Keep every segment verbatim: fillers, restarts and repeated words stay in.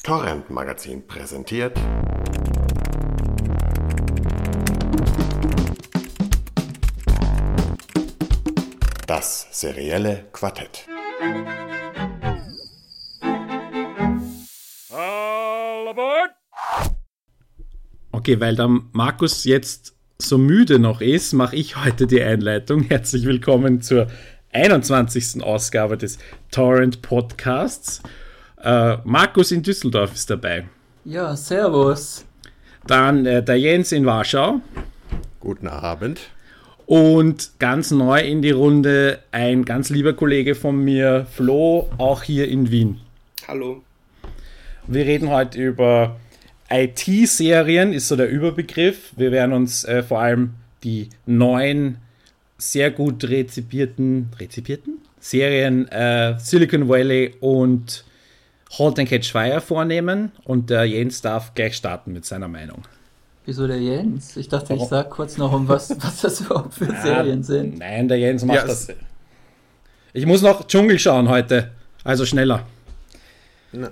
Torrent Magazin präsentiert das serielle Quartett. All aboard! Okay, weil der Markus jetzt so müde noch ist, mache ich heute die Einleitung. Herzlich willkommen zur einundzwanzigsten Ausgabe des Torrent Podcasts. Äh, Markus in Düsseldorf ist dabei. Ja, servus. Dann äh, der Jens in Warschau. Guten Abend. Und ganz neu in die Runde ein ganz lieber Kollege von mir, Flo, auch hier in Wien. Hallo. Wir reden heute über I T-Serien, ist so der Überbegriff. Wir werden uns äh, vor allem die neuen, sehr gut rezipierten, rezipierten? Serien äh, Silicon Valley und Halt and Catch Fire vornehmen. Und der Jens darf gleich starten mit seiner Meinung. Wieso der Jens? Ich dachte, ich sag kurz noch, um was, was das überhaupt für Serien ah, sind. Nein, der Jens macht ja, das. Ich muss noch Dschungel schauen heute, also schneller. Ein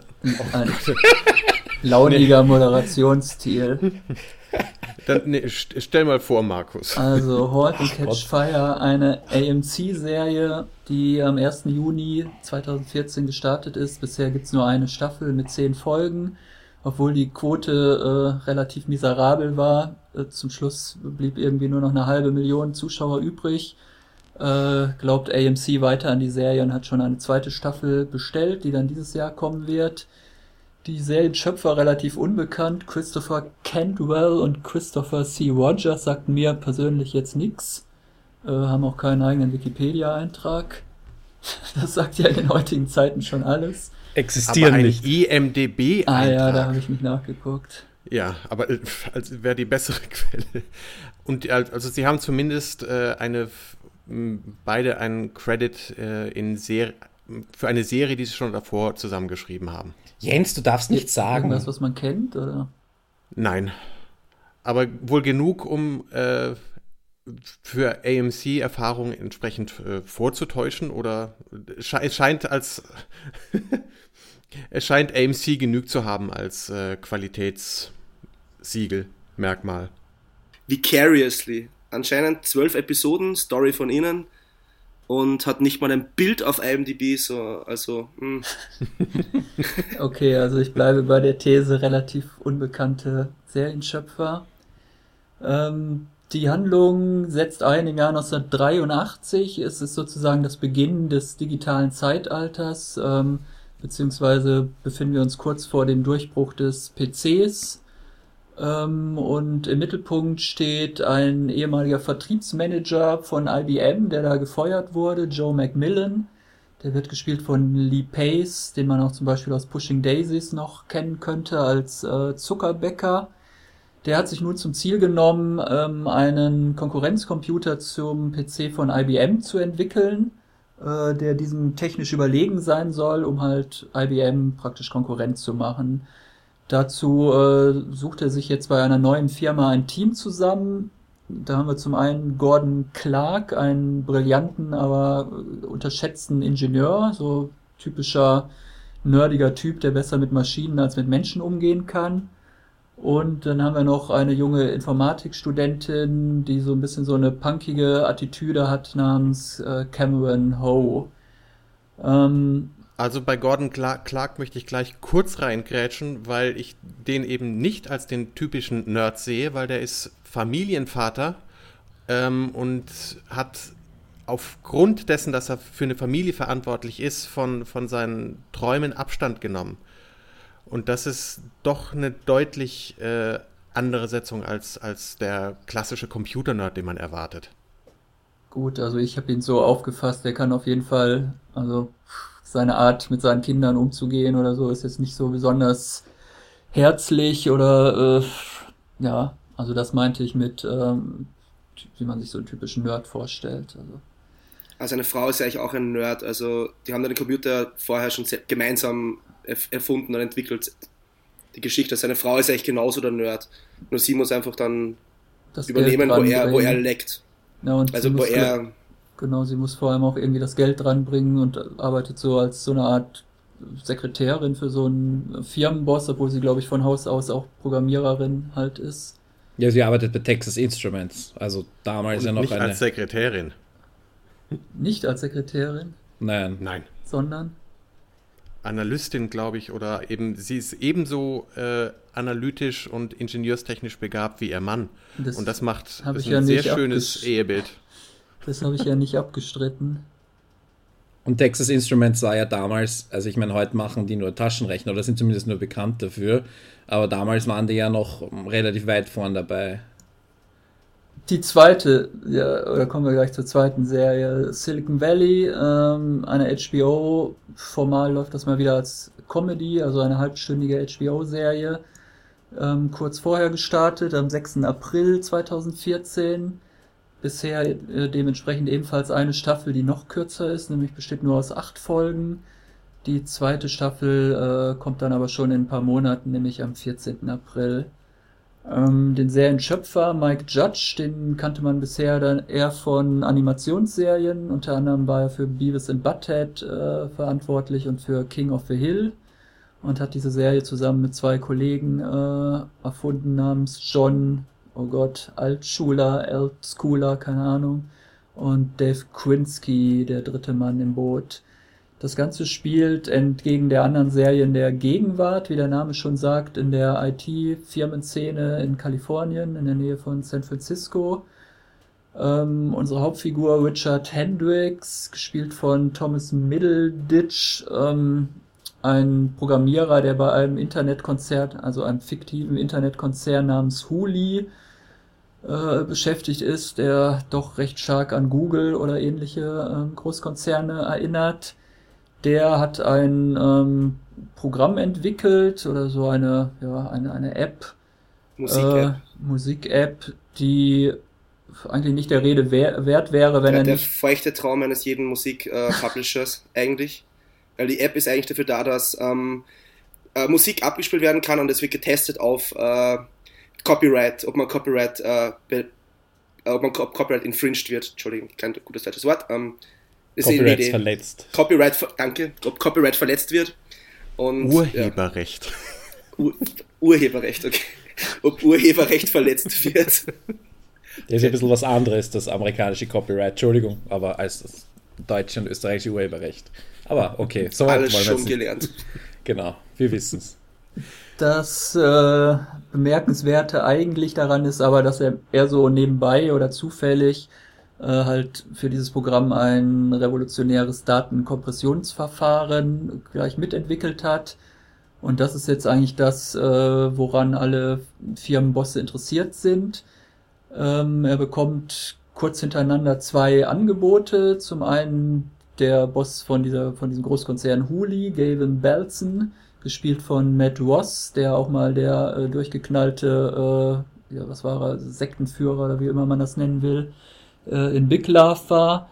launiger Moderationsstil. Dann, nee, stell mal vor, Markus. Also Halt and Catch Fire, eine A M C-Serie, die am ersten Juni zweitausendvierzehn gestartet ist. Bisher gibt es nur eine Staffel mit zehn Folgen. Obwohl die Quote äh, relativ miserabel war. Äh, zum Schluss blieb irgendwie nur noch eine halbe Million Zuschauer übrig. Äh, glaubt A M C weiter an die Serie und hat schon eine zweite Staffel bestellt, die dann dieses Jahr kommen wird. Die Serienschöpfer relativ unbekannt. Christopher Cantwell und Christopher C. Rogers sagten mir persönlich jetzt nix. Äh, haben auch keinen eigenen Wikipedia-Eintrag. Das sagt ja in den heutigen Zeiten schon alles. Existieren aber ein nicht. I M D B-Eintrag. Ah ja, da habe ich mich nachgeguckt. Ja, aber als wäre die bessere Quelle. Und also sie haben zumindest äh, eine beide einen Credit äh, in Ser- für eine Serie, die sie schon davor zusammengeschrieben haben. Jens, du darfst nichts sagen. Irgendwas, was man kennt, oder? Nein. Aber wohl genug, um äh, für A M C-Erfahrungen entsprechend äh, vorzutäuschen, oder sche- es scheint als es scheint A M C genug zu haben als äh, Qualitätssiegel, Merkmal. Vicariously. Anscheinend zwölf Episoden, Story von ihnen, und hat nicht mal ein Bild auf I M D B, so, also, hm. Okay, also ich bleibe bei der These, relativ unbekannte Serienschöpfer. Ähm, die Handlung setzt ein im Jahr neunzehnhundertdreiundachtzig. Es ist sozusagen das Beginn des digitalen Zeitalters, ähm, beziehungsweise befinden wir uns kurz vor dem Durchbruch des P Cs. Ähm, und im Mittelpunkt steht ein ehemaliger Vertriebsmanager von I B M, der da gefeuert wurde, Joe McMillan. Der wird gespielt von Lee Pace, den man auch zum Beispiel aus Pushing Daisies noch kennen könnte als äh, Zuckerbäcker. Der hat sich nun zum Ziel genommen, ähm, einen Konkurrenzcomputer zum P C von I B M zu entwickeln, äh, der diesem technisch überlegen sein soll, um halt I B M praktisch Konkurrenz zu machen. Dazu äh, sucht er sich jetzt bei einer neuen Firma ein Team zusammen. Da haben wir zum einen Gordon Clark, einen brillanten, aber unterschätzten Ingenieur, so typischer nerdiger Typ, der besser mit Maschinen als mit Menschen umgehen kann. Und dann haben wir noch eine junge Informatikstudentin, die so ein bisschen so eine punkige Attitüde hat, namens äh, Cameron Ho. Ähm, Also bei Gordon Clark, Clark möchte ich gleich kurz reingrätschen, weil ich den eben nicht als den typischen Nerd sehe, weil der ist Familienvater ähm, und hat aufgrund dessen, dass er für eine Familie verantwortlich ist, von, von seinen Träumen Abstand genommen. Und das ist doch eine deutlich äh, andere Setzung als, als der klassische Computer-Nerd, den man erwartet. Gut, also ich habe ihn so aufgefasst, der kann auf jeden Fall, also seine Art mit seinen Kindern umzugehen oder so ist jetzt nicht so besonders herzlich oder äh, ja, also das meinte ich mit, ähm, wie man sich so einen typischen Nerd vorstellt. Also. Also seine Frau ist ja eigentlich auch ein Nerd, also die haben den Computer vorher schon sehr gemeinsam erf- erfunden und entwickelt. Die Geschichte, seine Frau ist eigentlich genauso der Nerd, nur sie muss einfach dann das übernehmen, wo er, wo er leckt. Ja, und also wo er... Genau, sie muss vor allem auch irgendwie das Geld dranbringen und arbeitet so als so eine Art Sekretärin für so einen Firmenboss, obwohl sie, glaube ich, von Haus aus auch Programmiererin halt ist. Ja, sie arbeitet bei Texas Instruments, also damals Und ja noch nicht eine... als Sekretärin. Nicht als Sekretärin, Nein. Nein. sondern... Analystin, glaube ich, oder eben, sie ist ebenso äh, analytisch und ingenieurstechnisch begabt wie ihr Mann. Das und das macht hab ist ich ein ja sehr nicht schönes abgesch- Ehebild. Das habe ich ja nicht abgestritten. Und Texas Instruments war ja damals, also ich meine, heute machen die nur Taschenrechner oder sind zumindest nur bekannt dafür, aber damals waren die ja noch relativ weit vorn dabei. Die zweite, ja, oder kommen wir gleich zur zweiten Serie, Silicon Valley, ähm, eine H B O, formal läuft das mal wieder als Comedy, also eine halbstündige H B O-Serie, ähm, kurz vorher gestartet, am sechsten April zweitausendvierzehn. Bisher äh, dementsprechend ebenfalls eine Staffel, die noch kürzer ist, nämlich besteht nur aus acht Folgen. Die zweite Staffel äh, kommt dann aber schon in ein paar Monaten, nämlich am vierzehnten April. Ähm, den Serienschöpfer Mike Judge, den kannte man bisher dann eher von Animationsserien. Unter anderem war er für Beavis and Butthead äh, verantwortlich und für King of the Hill und hat diese Serie zusammen mit zwei Kollegen äh, erfunden namens John, oh Gott, Altschuler, Altschooler, keine Ahnung, und Dave Quinsky, der dritte Mann im Boot. Das Ganze spielt entgegen der anderen Serien der Gegenwart, wie der Name schon sagt, in der I T-Firmenszene in Kalifornien, in der Nähe von San Francisco. Ähm, unsere Hauptfigur Richard Hendricks, gespielt von Thomas Middleditch, ähm, ein Programmierer, der bei einem Internetkonzert, also einem fiktiven Internetkonzern namens Huli, äh, beschäftigt ist, der doch recht stark an Google oder ähnliche ähm, Großkonzerne erinnert. Der hat ein ähm, Programm entwickelt oder so eine, ja, eine, eine App, Musik-App. äh, Musik-App, die eigentlich nicht der Rede wer- wert wäre, wenn der, er der nicht... feuchte Traum eines jeden Musik-Publishers eigentlich. Weil die App ist eigentlich dafür da, dass ähm, äh, Musik abgespielt werden kann und es wird getestet auf äh, Copyright, ob man Copyright, äh, be- äh, ob man ob Copyright infringed wird. Entschuldigung, kein gutes deutsches Wort. Ähm, ist Copyright die Idee. verletzt. Copyright, ver- danke, ob Copyright verletzt wird. Und, Urheberrecht. Ja, Ur- Urheberrecht, okay. Ob Urheberrecht verletzt wird. Das ist ja ein bisschen was anderes, das amerikanische Copyright, Entschuldigung, aber als das deutsche und österreichische Urheberrecht. Aber okay, so weit Alles wollen wir schon jetzt nicht. gelernt. Genau, wir wissen es. Das äh, Bemerkenswerte eigentlich daran ist aber, dass er eher so nebenbei oder zufällig äh, halt für dieses Programm ein revolutionäres Datenkompressionsverfahren gleich mitentwickelt hat. Und das ist jetzt eigentlich das, äh, woran alle Firmenbosse interessiert sind. Ähm, er bekommt kurz hintereinander zwei Angebote. Zum einen der Boss von dieser von diesem Großkonzern Huli, Gavin Belson, gespielt von Matt Ross, der auch mal der äh, durchgeknallte, äh, ja, was war er, Sektenführer oder wie immer man das nennen will, äh, in Big Love war.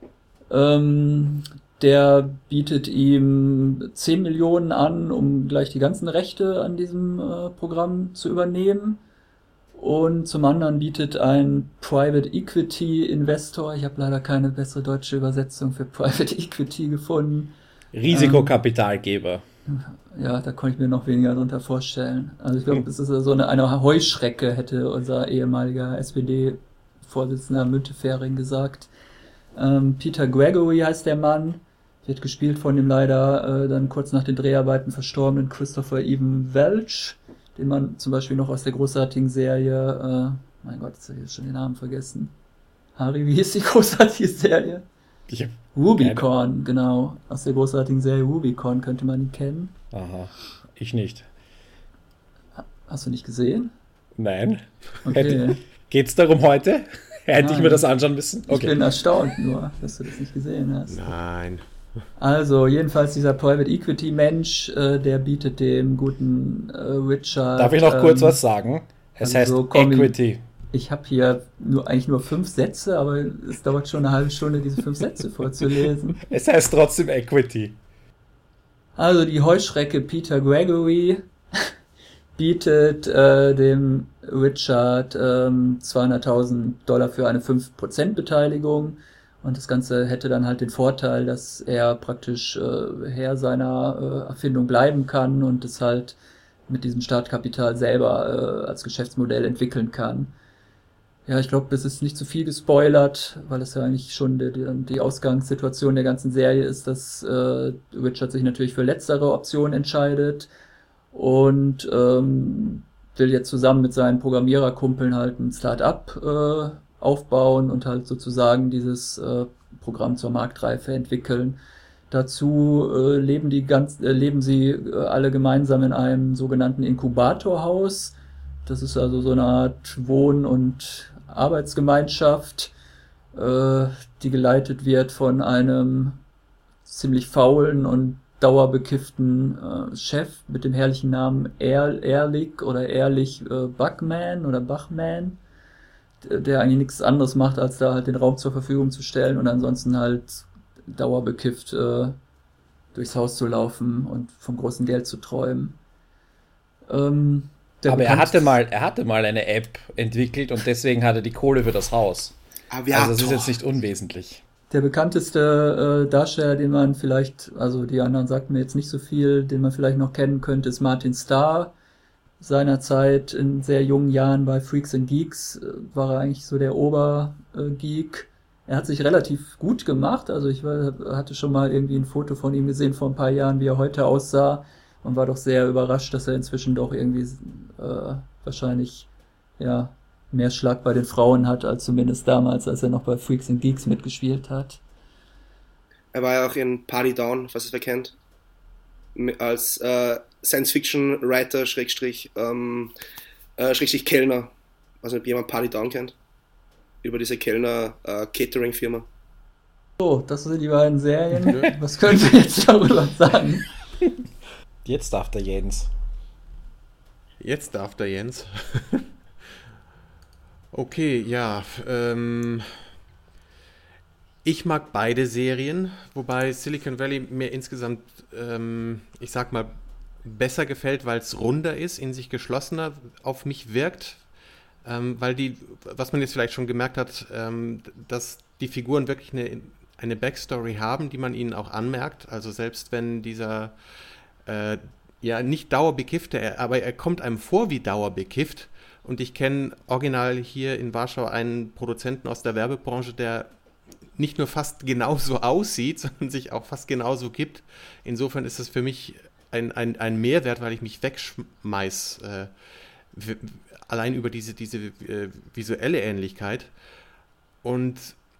Ähm, der bietet ihm zehn Millionen an, um gleich die ganzen Rechte an diesem äh, Programm zu übernehmen. Und zum anderen bietet ein Private Equity Investor, ich habe leider keine bessere deutsche Übersetzung für Private Equity gefunden. Risikokapitalgeber. Ja, da konnte ich mir noch weniger darunter vorstellen. Also ich glaube, es ist so eine, eine Heuschrecke, hätte unser ehemaliger S P D-Vorsitzender Müntefering gesagt. Ähm, Peter Gregory heißt der Mann, wird gespielt von dem leider äh, dann kurz nach den Dreharbeiten verstorbenen Christopher Evan Welch, den man zum Beispiel noch aus der großartigen Serie, äh, mein Gott, jetzt habe ich jetzt schon den Namen vergessen. Harry, wie hieß die großartige Serie? Ich hab Rubicon, genau. Aus der großartigen Serie Rubicon könnte man ihn kennen. Aha, ich nicht. Hast du nicht gesehen? Nein. Okay. Geht's darum heute? Hätte ich Nein. mir das anschauen müssen? Ich bin Okay. erstaunt nur, dass du das nicht gesehen hast. Nein. Also, jedenfalls dieser Private Equity Mensch, äh, der bietet dem guten äh, Richard... Darf ich noch kurz ähm, was sagen? Es heißt also, komm, Equity. Ich habe hier nur eigentlich nur fünf Sätze, aber es dauert schon eine halbe Stunde, diese fünf Sätze vorzulesen. Es heißt trotzdem Equity. Also die Heuschrecke Peter Gregory bietet äh, dem Richard ähm, zweihunderttausend Dollar für eine fünf Prozent Beteiligung Und das Ganze hätte dann halt den Vorteil, dass er praktisch äh, Herr seiner äh, Erfindung bleiben kann und es halt mit diesem Startkapital selber äh, als Geschäftsmodell entwickeln kann. Ja, ich glaube, das ist nicht zu viel gespoilert, weil es ja eigentlich schon die, die, die Ausgangssituation der ganzen Serie ist, dass äh, Richard sich natürlich für letztere Option entscheidet und ähm, will jetzt zusammen mit seinen Programmiererkumpeln halt ein Start-up äh, aufbauen und halt sozusagen dieses äh, Programm zur Marktreife entwickeln. Dazu äh, leben die ganz, äh, leben sie äh, alle gemeinsam in einem sogenannten Inkubatorhaus. Das ist also so eine Art Wohn- und Arbeitsgemeinschaft, äh, die geleitet wird von einem ziemlich faulen und dauerbekifften äh, Chef mit dem herrlichen Namen er Ehrlich oder Ehrlich äh, Buckman oder Bachman, der eigentlich nichts anderes macht, als da halt den Raum zur Verfügung zu stellen und ansonsten halt dauerbekifft äh, durchs Haus zu laufen und vom großen Geld zu träumen. Ähm, Aber er hatte, mal, er hatte mal eine App entwickelt und deswegen hatte die Kohle für das Haus. Aviator. Also das ist jetzt nicht unwesentlich. Der bekannteste äh, Darsteller, den man vielleicht, also die anderen sagten mir jetzt nicht so viel, den man vielleicht noch kennen könnte, ist Martin Starr. Seinerzeit in sehr jungen Jahren bei Freaks and Geeks äh, war er eigentlich so der Obergeek. Er hat sich relativ gut gemacht, also ich war, hatte schon mal irgendwie ein Foto von ihm gesehen vor ein paar Jahren, wie er heute aussah und war doch sehr überrascht, dass er inzwischen doch irgendwie äh, wahrscheinlich ja mehr Schlag bei den Frauen hat, als zumindest damals, als er noch bei Freaks and Geeks mitgespielt hat. Er war ja auch in Party Down, was es wer kennt, als äh, Science-Fiction-Writer, Schrägstrich, ähm, äh, Schrägstrich Kellner, also ob jemand Party Down kennt, über diese Kellner-Catering-Firma. So, das sind die beiden Serien. Was können wir jetzt darüber sagen? Jetzt darf der Jens. Jetzt darf der Jens. Okay, ja, ähm... ich mag beide Serien, wobei Silicon Valley mir insgesamt, ähm, ich sag mal, besser gefällt, weil es runder ist, in sich geschlossener auf mich wirkt. Ähm, weil die, was man jetzt vielleicht schon gemerkt hat, ähm, dass die Figuren wirklich eine, eine Backstory haben, die man ihnen auch anmerkt. Also selbst wenn dieser, äh, ja nicht dauerbekiffte, aber er kommt einem vor wie dauerbekifft. Und ich kenne original hier in Warschau einen Produzenten aus der Werbebranche, der nicht nur fast genauso aussieht, sondern sich auch fast genauso gibt. Insofern ist es für mich ein, ein, ein Mehrwert, weil ich mich wegschmeiß, äh, w- allein über diese, diese äh, visuelle Ähnlichkeit. Und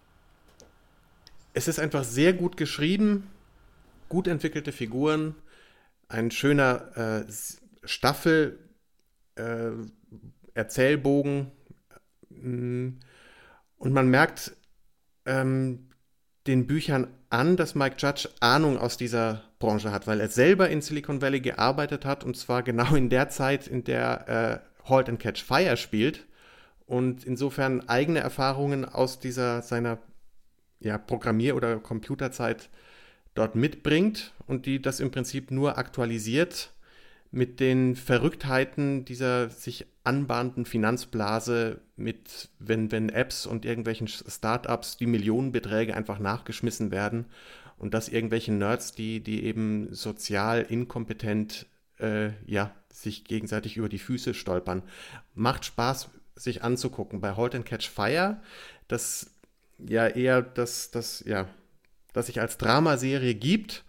es ist einfach sehr gut geschrieben, gut entwickelte Figuren, ein schöner äh, Staffel, äh, Erzählbogen, und man merkt ähm, den Büchern an, dass Mike Judge Ahnung aus dieser Branche hat, weil er selber in Silicon Valley gearbeitet hat und zwar genau in der Zeit, in der äh, Halt and Catch Fire spielt und insofern eigene Erfahrungen aus dieser seiner ja, Programmier- oder Computerzeit dort mitbringt und die das im Prinzip nur aktualisiert mit den Verrücktheiten dieser sich anbahnenden Finanzblase, mit wenn, wenn Apps und irgendwelchen Startups die Millionenbeträge einfach nachgeschmissen werden und dass irgendwelche Nerds, die, die eben sozial inkompetent äh, ja, sich gegenseitig über die Füße stolpern. Macht Spaß, sich anzugucken. Bei Halt and Catch Fire, das ja eher das, das, ja, das sich als Dramaserie gibt,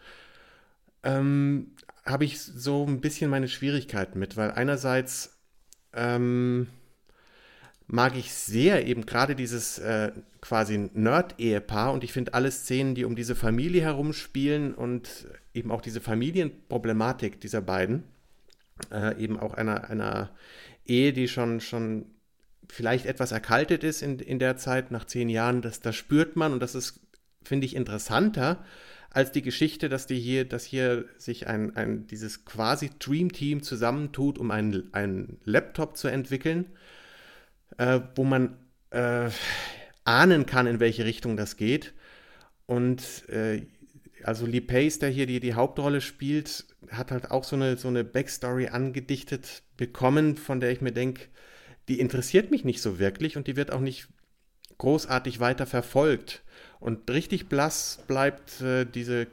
ähm, habe ich so ein bisschen meine Schwierigkeiten mit, weil einerseits ähm, mag ich sehr eben gerade dieses äh, quasi Nerd-Ehepaar und ich finde alle Szenen, die um diese Familie herumspielen und eben auch diese Familienproblematik dieser beiden, äh, eben auch einer, einer Ehe, die schon, schon vielleicht etwas erkaltet ist in, in der Zeit, nach zehn Jahren, das, das spürt man und das ist, finde ich, interessanter als die Geschichte, dass die hier, dass hier sich ein, ein dieses quasi Dream Team zusammentut, um einen, einen Laptop zu entwickeln, äh, wo man äh, ahnen kann, in welche Richtung das geht. Und äh, also Lee Pace, der hier die, die Hauptrolle spielt, hat halt auch so eine, so eine Backstory angedichtet bekommen, von der ich mir denke, die interessiert mich nicht so wirklich und die wird auch nicht großartig weiter verfolgt. Und richtig blass bleibt äh, diese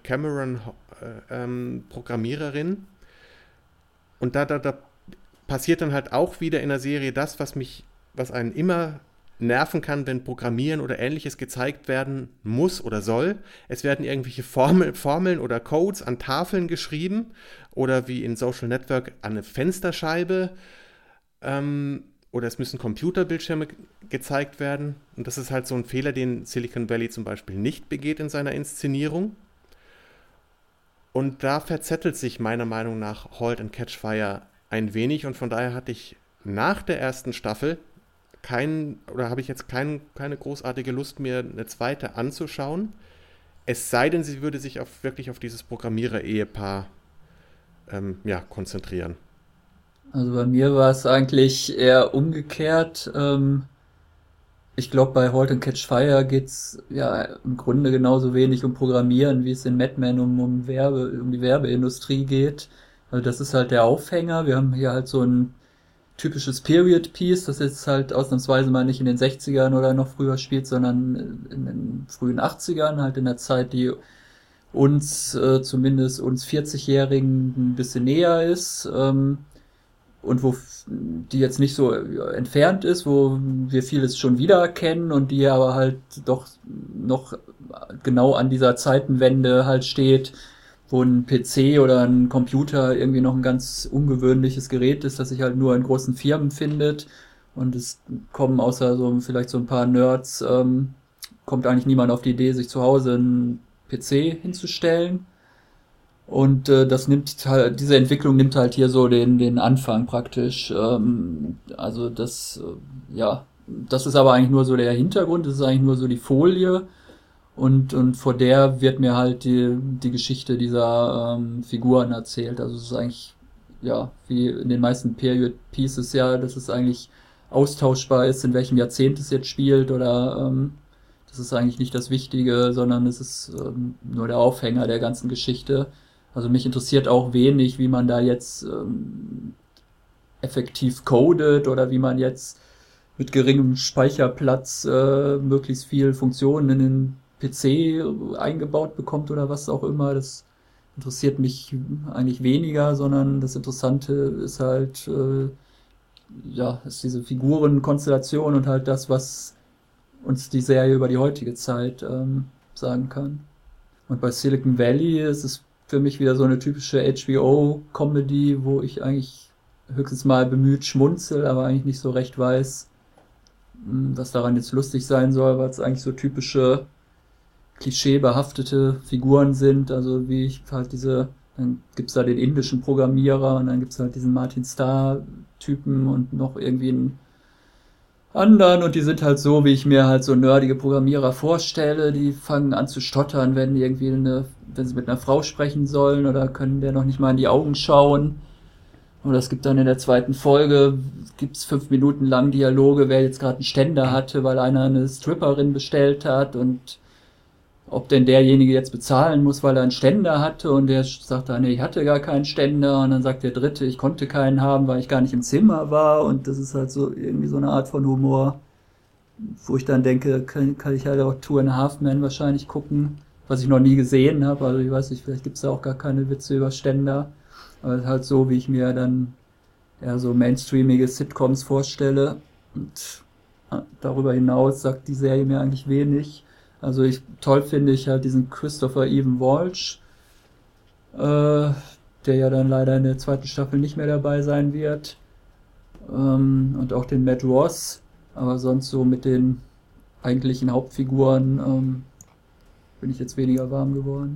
Cameron-Programmiererin. Äh, ähm, und da, da, da passiert dann halt auch wieder in der Serie das, was mich, was einen immer nerven kann, wenn Programmieren oder Ähnliches gezeigt werden muss oder soll. Es werden irgendwelche Formel, Formeln oder Codes an Tafeln geschrieben oder wie in Social Network an eine Fensterscheibe ähm, oder es müssen Computerbildschirme ge- gezeigt werden. Und das ist halt so ein Fehler, den Silicon Valley zum Beispiel nicht begeht in seiner Inszenierung. Und da verzettelt sich meiner Meinung nach Halt and Catch Fire ein wenig und von daher hatte ich nach der ersten Staffel kein, oder habe ich jetzt kein, keine großartige Lust, mir eine zweite anzuschauen. Es sei denn, sie würde sich auf, wirklich auf dieses Programmierer-Ehepaar ähm, ja, konzentrieren. Also bei mir war es eigentlich eher umgekehrt. Ähm, ich glaube, bei Halt and Catch Fire geht's ja im Grunde genauso wenig um Programmieren, wie es in Mad Men um, um Werbe, um die Werbeindustrie geht. Also das ist halt der Aufhänger. Wir haben hier halt so ein typisches Period-Piece, das jetzt halt ausnahmsweise mal nicht in den sechzigern oder noch früher spielt, sondern in den frühen achtzigern, halt in der Zeit, die uns, äh, zumindest uns vierzig-Jährigen ein bisschen näher ist, ähm, und wo f- die jetzt nicht so ja, entfernt ist, wo wir vieles schon wiedererkennen und die aber halt doch noch genau an dieser Zeitenwende halt steht, wo ein P C oder ein Computer irgendwie noch ein ganz ungewöhnliches Gerät ist, das sich halt nur in großen Firmen findet und es kommen außer so vielleicht so ein paar Nerds, ähm, kommt eigentlich niemand auf die Idee, sich zu Hause einen P C hinzustellen. Und äh, das nimmt halt, diese Entwicklung nimmt halt hier so den den Anfang praktisch. Ähm, also das, äh, ja, das ist aber eigentlich nur so der Hintergrund, das ist eigentlich nur so die Folie. Und, und vor der wird mir halt die, die Geschichte dieser ähm, Figuren erzählt. Also es ist eigentlich, ja, wie in den meisten Period Pieces ja, dass es eigentlich austauschbar ist, in welchem Jahrzehnt es jetzt spielt oder ähm, das ist eigentlich nicht das Wichtige, sondern es ist ähm, nur der Aufhänger der ganzen Geschichte. Also mich interessiert auch wenig, wie man da jetzt ähm, effektiv codet oder wie man jetzt mit geringem Speicherplatz äh, möglichst viel Funktionen in den P C eingebaut bekommt oder was auch immer. Das interessiert mich eigentlich weniger, sondern das Interessante ist halt, äh, ja, ist diese Figurenkonstellation und halt das, was uns die Serie über die heutige Zeit ähm, sagen kann. Und bei Silicon Valley ist es für mich wieder so eine typische H B O-Comedy, wo ich eigentlich höchstens mal bemüht schmunzel, aber eigentlich nicht so recht weiß, mh, was daran jetzt lustig sein soll, weil es eigentlich so typische klischeebehaftete Figuren sind, also wie ich halt diese, dann gibt's da den indischen Programmierer und dann gibt's halt diesen Martin Starr-Typen und noch irgendwie einen anderen und die sind halt so, wie ich mir halt so nerdige Programmierer vorstelle, die fangen an zu stottern, wenn irgendwie eine, wenn sie mit einer Frau sprechen sollen oder können der noch nicht mal in die Augen schauen. Oder es gibt dann in der zweiten Folge, gibt's fünf Minuten lang Dialoge, wer jetzt gerade einen Ständer hatte, weil einer eine Stripperin bestellt hat und ob denn derjenige jetzt bezahlen muss, weil er einen Ständer hatte und der sagt dann, nee, ich hatte gar keinen Ständer und dann sagt der Dritte, ich konnte keinen haben, weil ich gar nicht im Zimmer war und das ist halt so irgendwie so eine Art von Humor, wo ich dann denke, kann, kann ich halt auch Two and a Half Men wahrscheinlich gucken, was ich noch nie gesehen habe, also ich weiß nicht, vielleicht gibt's da auch gar keine Witze über Ständer, aber halt so, wie ich mir dann eher so mainstreamige Sitcoms vorstelle und darüber hinaus sagt die Serie mir eigentlich wenig. Also ich toll finde ich halt diesen Christopher Evan Walsh, äh, der ja dann leider in der zweiten Staffel nicht mehr dabei sein wird. Ähm, und auch den Matt Ross, aber sonst so mit den eigentlichen Hauptfiguren ähm, bin ich jetzt weniger warm geworden.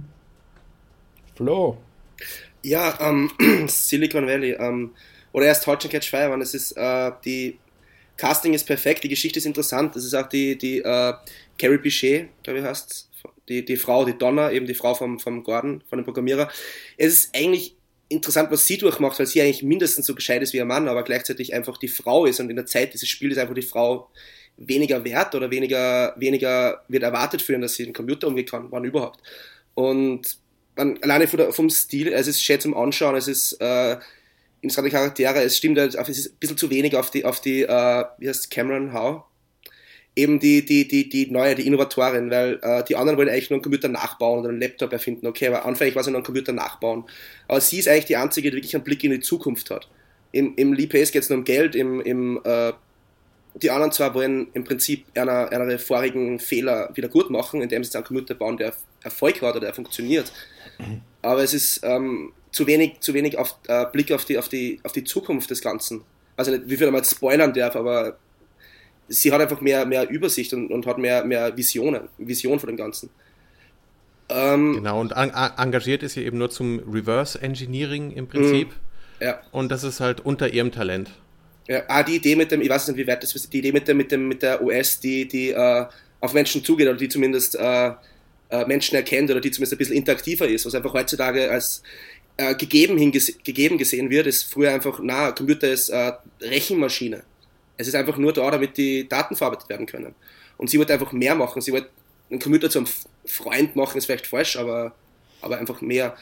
Flo. Ja, ähm, Silicon Valley, ähm, oder erst Halt and Catch Fire, man, es ist, äh, die Casting ist perfekt, die Geschichte ist interessant, das ist auch die, die, äh, Carrie Pichet, glaube ich, heißt die, die Frau, die Donna, eben die Frau vom, vom Gordon, von dem Programmierer. Es ist eigentlich interessant, was sie durchmacht, weil sie eigentlich mindestens so gescheit ist wie ihr Mann, aber gleichzeitig einfach die Frau ist und in der Zeit dieses Spiels ist einfach die Frau weniger wert oder weniger, weniger wird erwartet für ihn, dass sie den Computer umgehen kann, wann überhaupt. Und man, alleine von der, vom Stil, es ist schön zum Anschauen, es ist, äh, interessante Charaktere, es stimmt, es ist ein bisschen zu wenig auf die, auf die, äh, wie heißt Cameron Howe? eben die, die, die, die neue, die Innovatorin, weil äh, die anderen wollen eigentlich nur einen Computer nachbauen oder einen Laptop erfinden. Okay, aber anfänglich war sie nur einen Computer nachbauen. Aber sie ist eigentlich die Einzige, die wirklich einen Blick in die Zukunft hat. Im, im Lee Pace geht es nur um Geld, im, im, äh, die anderen zwei wollen im Prinzip einer, ihre vorigen Fehler wieder gut machen, indem sie einen Computer bauen, der Erfolg hat oder der funktioniert. Aber es ist ähm, zu wenig, zu wenig auf, äh, Blick auf die, auf, die, auf die Zukunft des Ganzen. Also nicht, wie viel man jetzt spoilern darf, aber sie hat einfach mehr, mehr Übersicht und, und hat mehr, mehr Visionen, Vision von dem Ganzen. Ähm, genau, und an, a, engagiert ist sie eben nur zum Reverse Engineering im Prinzip. Ja. Und das ist halt unter ihrem Talent. Ja, ah, die Idee mit dem, ich weiß nicht, wie weit das ist, die Idee mit, dem, mit, dem, mit der O S, die, die äh, auf Menschen zugeht oder die zumindest äh, äh, Menschen erkennt oder die zumindest ein bisschen interaktiver ist, was einfach heutzutage als äh, gegeben, hingese- gegeben gesehen wird, ist früher einfach, na, Computer ist äh, Rechenmaschine. Es ist einfach nur da, damit die Daten verarbeitet werden können. Und sie wollte einfach mehr machen. Sie wollte einen Computer zum Freund machen, ist vielleicht falsch, aber, aber einfach mehr.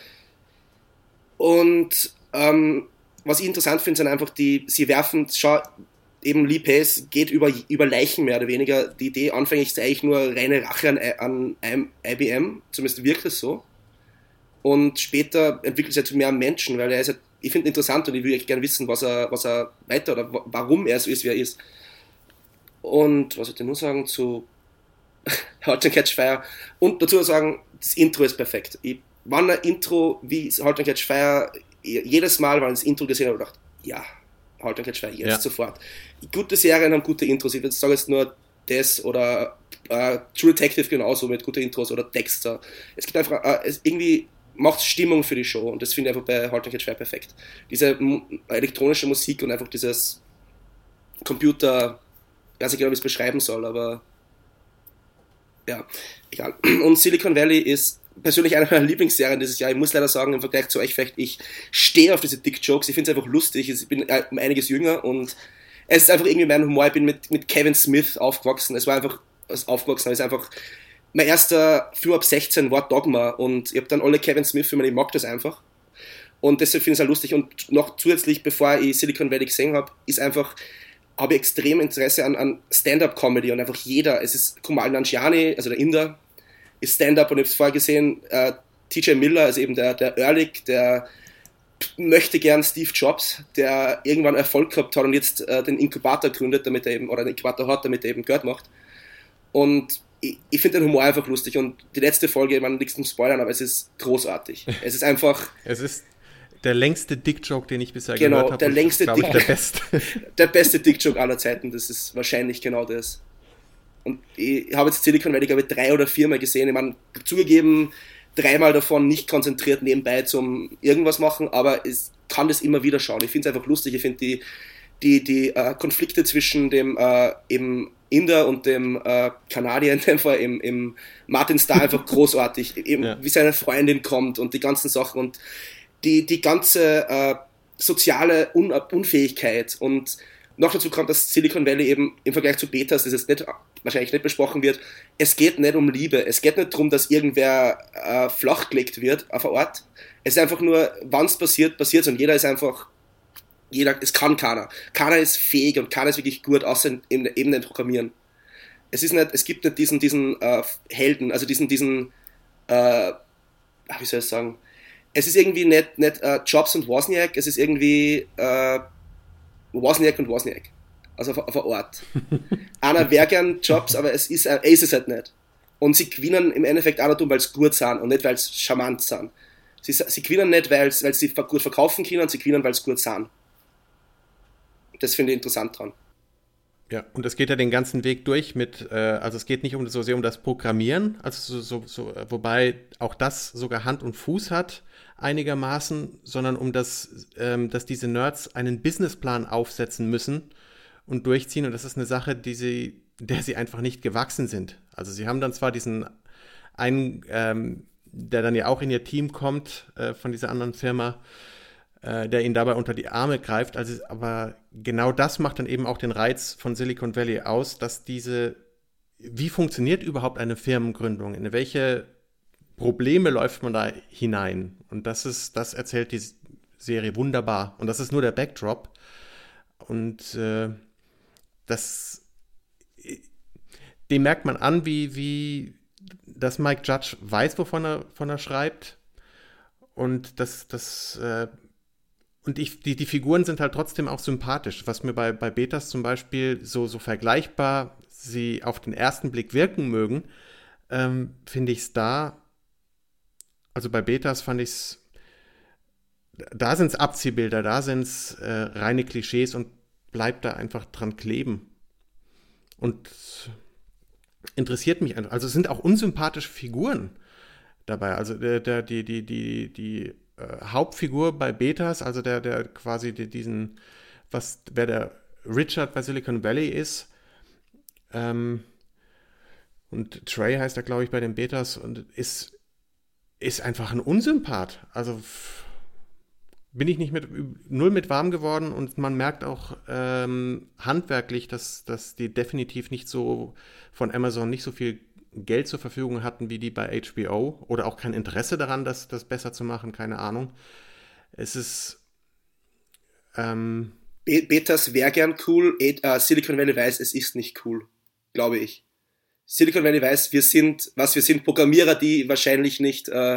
Und ähm, was ich interessant finde, sind einfach die, sie werfen, schau, eben Lee Pace geht über, über Leichen mehr oder weniger. Die Idee anfänglich ist eigentlich nur reine Rache an, an I B M, zumindest wirkt es so. Und später entwickelt es ja zu mehr Menschen, weil er ist ja, ich finde ihn interessant und ich würde gerne wissen, was er, was er weiter oder warum er so ist, wie er ist. Und was soll ich nur sagen zu Halt and Catch Fire? Und dazu sagen, das Intro ist perfekt. Ich, wann ein Intro wie Halt and Catch Fire, jedes Mal, wenn ich das Intro gesehen habe, gedacht, ja, Halt and Catch Fire, jetzt ja. Sofort. Gute Serien haben gute Intros. Ich würde sagen jetzt nur das oder äh, True Detective genauso mit guten Intros oder Dexter. Es gibt einfach äh, es irgendwie macht Stimmung für die Show und das finde ich einfach bei Halt and Catch Fire perfekt. Diese m- elektronische Musik und einfach dieses Computer, ich weiß nicht genau, wie ich es beschreiben soll, aber ja, egal. Und Silicon Valley ist persönlich eine meiner Lieblingsserien dieses Jahr. Ich muss leider sagen, im Vergleich zu euch vielleicht, ich stehe auf diese Dick-Jokes, ich finde es einfach lustig, ich bin um einiges jünger und es ist einfach irgendwie mein Humor. Ich bin mit, mit Kevin Smith aufgewachsen, es war einfach, aufgewachsen, es ist einfach mein erster Film ab sechzehn war Dogma und ich habe dann alle Kevin Smith-Filme, ich mag das einfach. Und deshalb finde ich es halt lustig. Und noch zusätzlich, bevor ich Silicon Valley gesehen habe, ist einfach, habe ich extrem Interesse an, an Stand-Up-Comedy und einfach jeder, es ist Kumail Nanjiani, also der Inder, ist Stand-Up und ich habe es vorher gesehen, äh, T J Miller, also eben der, der Ehrlich, der möchte gern Steve Jobs, der irgendwann Erfolg gehabt hat und jetzt äh, den Inkubator gründet, damit er eben, oder den Inkubator hat, damit er eben Geld macht. Und ich, ich finde den Humor einfach lustig und die letzte Folge, ich meine, nichts zum Spoilern, aber es ist großartig. Es ist einfach... es ist der längste Dick-Joke, den ich bisher genau, gehört habe. Der längste glaube ich, Dick- der beste. der beste Dick-Joke aller Zeiten, das ist wahrscheinlich genau das. Und ich habe jetzt Silicon Valley, glaube ich, drei oder viermal gesehen. Ich meine, zugegeben, dreimal davon nicht konzentriert nebenbei zum irgendwas machen, aber ich kann das immer wieder schauen. Ich finde es einfach lustig. Ich finde die, die, die äh, Konflikte zwischen dem äh, eben Inder und dem äh, Kanadier in dem Fall, im, im Martin Starr einfach großartig. Eben, ja. Wie seine Freundin kommt und die ganzen Sachen und die, die ganze äh, soziale Un- Unfähigkeit und noch dazu kommt, dass Silicon Valley eben im Vergleich zu Betas, das jetzt nicht, wahrscheinlich nicht besprochen wird, es geht nicht um Liebe, es geht nicht darum, dass irgendwer äh, flachgelegt wird auf einer Art. Es ist einfach nur, wann es passiert, passiert es und jeder ist einfach, jeder, es kann keiner. Keiner ist fähig und keiner ist wirklich gut, außer eben, eben nicht Programmieren. Es ist nicht, es gibt nicht diesen, diesen äh, Helden, also diesen, diesen, äh, wie soll ich sagen, es ist irgendwie nicht, nicht äh, Jobs und Wozniak, es ist irgendwie äh, Wozniak und Wozniak. Also auf, auf eine Art. Einer wäre gern Jobs, aber es ist, er ist es halt nicht. Und sie gewinnen im Endeffekt auch nicht, weil sie gut sind und nicht, weil sie charmant sind. Sie, sie gewinnen nicht, weil sie gut verkaufen können, sie gewinnen, weil sie gut sind. Das finde ich interessant dran. Ja, und es geht ja den ganzen Weg durch mit, äh, also es geht nicht um so sehr um das Programmieren, also so, so, so, wobei auch das sogar Hand und Fuß hat einigermaßen, sondern um das, ähm, dass diese Nerds einen Businessplan aufsetzen müssen und durchziehen und das ist eine Sache, die sie, der sie einfach nicht gewachsen sind. Also sie haben dann zwar diesen einen, ähm, der dann ja auch in ihr Team kommt äh, von dieser anderen Firma, der ihnen dabei unter die Arme greift. Also, aber genau das macht dann eben auch den Reiz von Silicon Valley aus, dass diese, wie funktioniert überhaupt eine Firmengründung? In welche Probleme läuft man da hinein? Und das ist, das erzählt die Serie wunderbar. Und das ist nur der Backdrop. Und äh, das, dem merkt man an, wie, wie dass Mike Judge weiß, wovon er, von er schreibt. Und das, das, äh, und ich, die, die Figuren sind halt trotzdem auch sympathisch, was mir bei, bei Betas zum Beispiel so, so vergleichbar sie auf den ersten Blick wirken mögen, ähm, finde ich es da, also bei Betas fand ich es, da sind es Abziehbilder, da sind es äh, reine Klischees und bleibt da einfach dran kleben. Und interessiert mich einfach. Also es sind auch unsympathische Figuren dabei. Also der, der, die, die, die, die äh, Hauptfigur bei Betas, also der, der quasi die, diesen, was, wer der Richard bei Silicon Valley ist, ähm, und Trey heißt er, glaube ich, bei den Betas, und ist, ist einfach ein Unsympath. Also bin ich nicht mit, null mit warm geworden, und man merkt auch ähm, handwerklich, dass, dass die definitiv nicht so von Amazon nicht so viel Geld zur Verfügung hatten wie die bei H B O oder auch kein Interesse daran, das, das besser zu machen, keine Ahnung. Es ist ähm, Be- Betas wäre gern cool, äh, Silicon Valley weiß, es ist nicht cool, glaube ich. Silicon Valley weiß, wir sind, was wir sind, Programmierer, die wahrscheinlich nicht äh,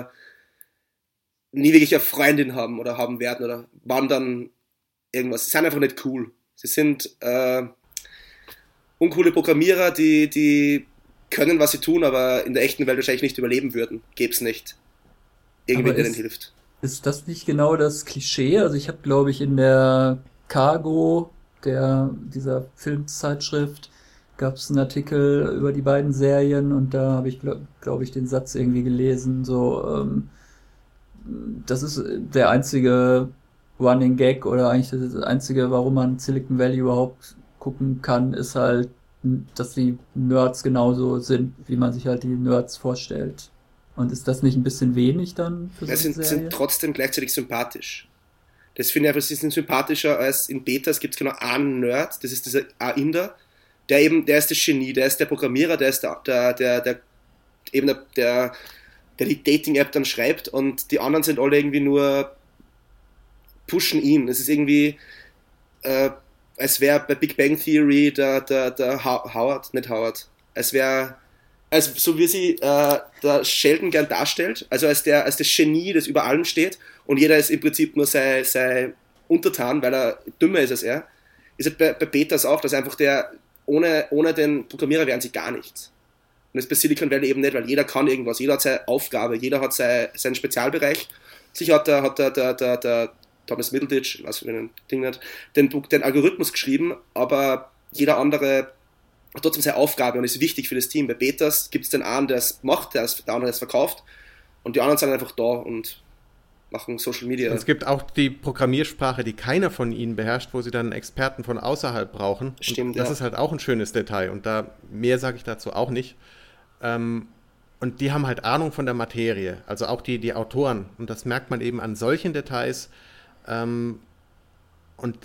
nie wirklich eine Freundin haben oder haben werden oder waren dann irgendwas. Sie sind einfach nicht cool. Sie sind äh, uncoole Programmierer, die, die können, was sie tun, aber in der echten Welt wahrscheinlich nicht überleben würden. Gäb's nicht. Irgendwie, der ihnen hilft. Ist das nicht genau das Klischee? Also ich habe, glaube ich, in der Cargo, der dieser Filmzeitschrift, gab es einen Artikel über die beiden Serien, und da habe ich, glaube glaub ich, den Satz irgendwie gelesen, so, ähm, das ist der einzige Running Gag oder eigentlich das einzige, warum man Silicon Valley überhaupt gucken kann, ist halt, dass die Nerds genauso sind, wie man sich halt die Nerds vorstellt. Und ist das nicht ein bisschen wenig dann für so eine sind, Serie? sind trotzdem gleichzeitig sympathisch. Das finde ich einfach, sie sind sympathischer als in Betas. Gibt es genau einen Nerd, das ist dieser A-Inder, der eben, der ist das Genie, der ist der Programmierer, der ist der, der, der, der eben der, der der die Dating-App dann schreibt, und die anderen sind alle irgendwie nur pushen ihn. Es ist irgendwie, äh, als wäre bei Big Bang Theory der, der, der Howard, nicht Howard, als wäre, also so wie sie äh, der Sheldon gern darstellt, also als, der, als das Genie, das über allem steht, und jeder ist im Prinzip nur sein, sein Untertan, weil er dümmer ist als er, ist halt bei, bei Betas auch, dass einfach der, ohne, ohne den Programmierer wären sie gar nichts. Und das ist bei Silicon Valley eben nicht, weil jeder kann irgendwas, jeder hat seine Aufgabe, jeder hat sein, seinen Spezialbereich. Sicher hat der, hat der, der, der, der Thomas Middleditch, was für ein Ding hat, den, den Algorithmus geschrieben, aber jeder andere hat trotzdem seine Aufgabe und ist wichtig für das Team. Bei Betas gibt es den einen, der es macht, der, der andere, der es verkauft, und die anderen sind einfach da und machen Social Media. Es gibt auch die Programmiersprache, die keiner von ihnen beherrscht, wo sie dann Experten von außerhalb brauchen. Stimmt, und das ja. ist halt auch ein schönes Detail, und da mehr sage ich dazu auch nicht. Ähm, und die haben halt Ahnung von der Materie, also auch die, die Autoren, und das merkt man eben an solchen Details. Ähm, und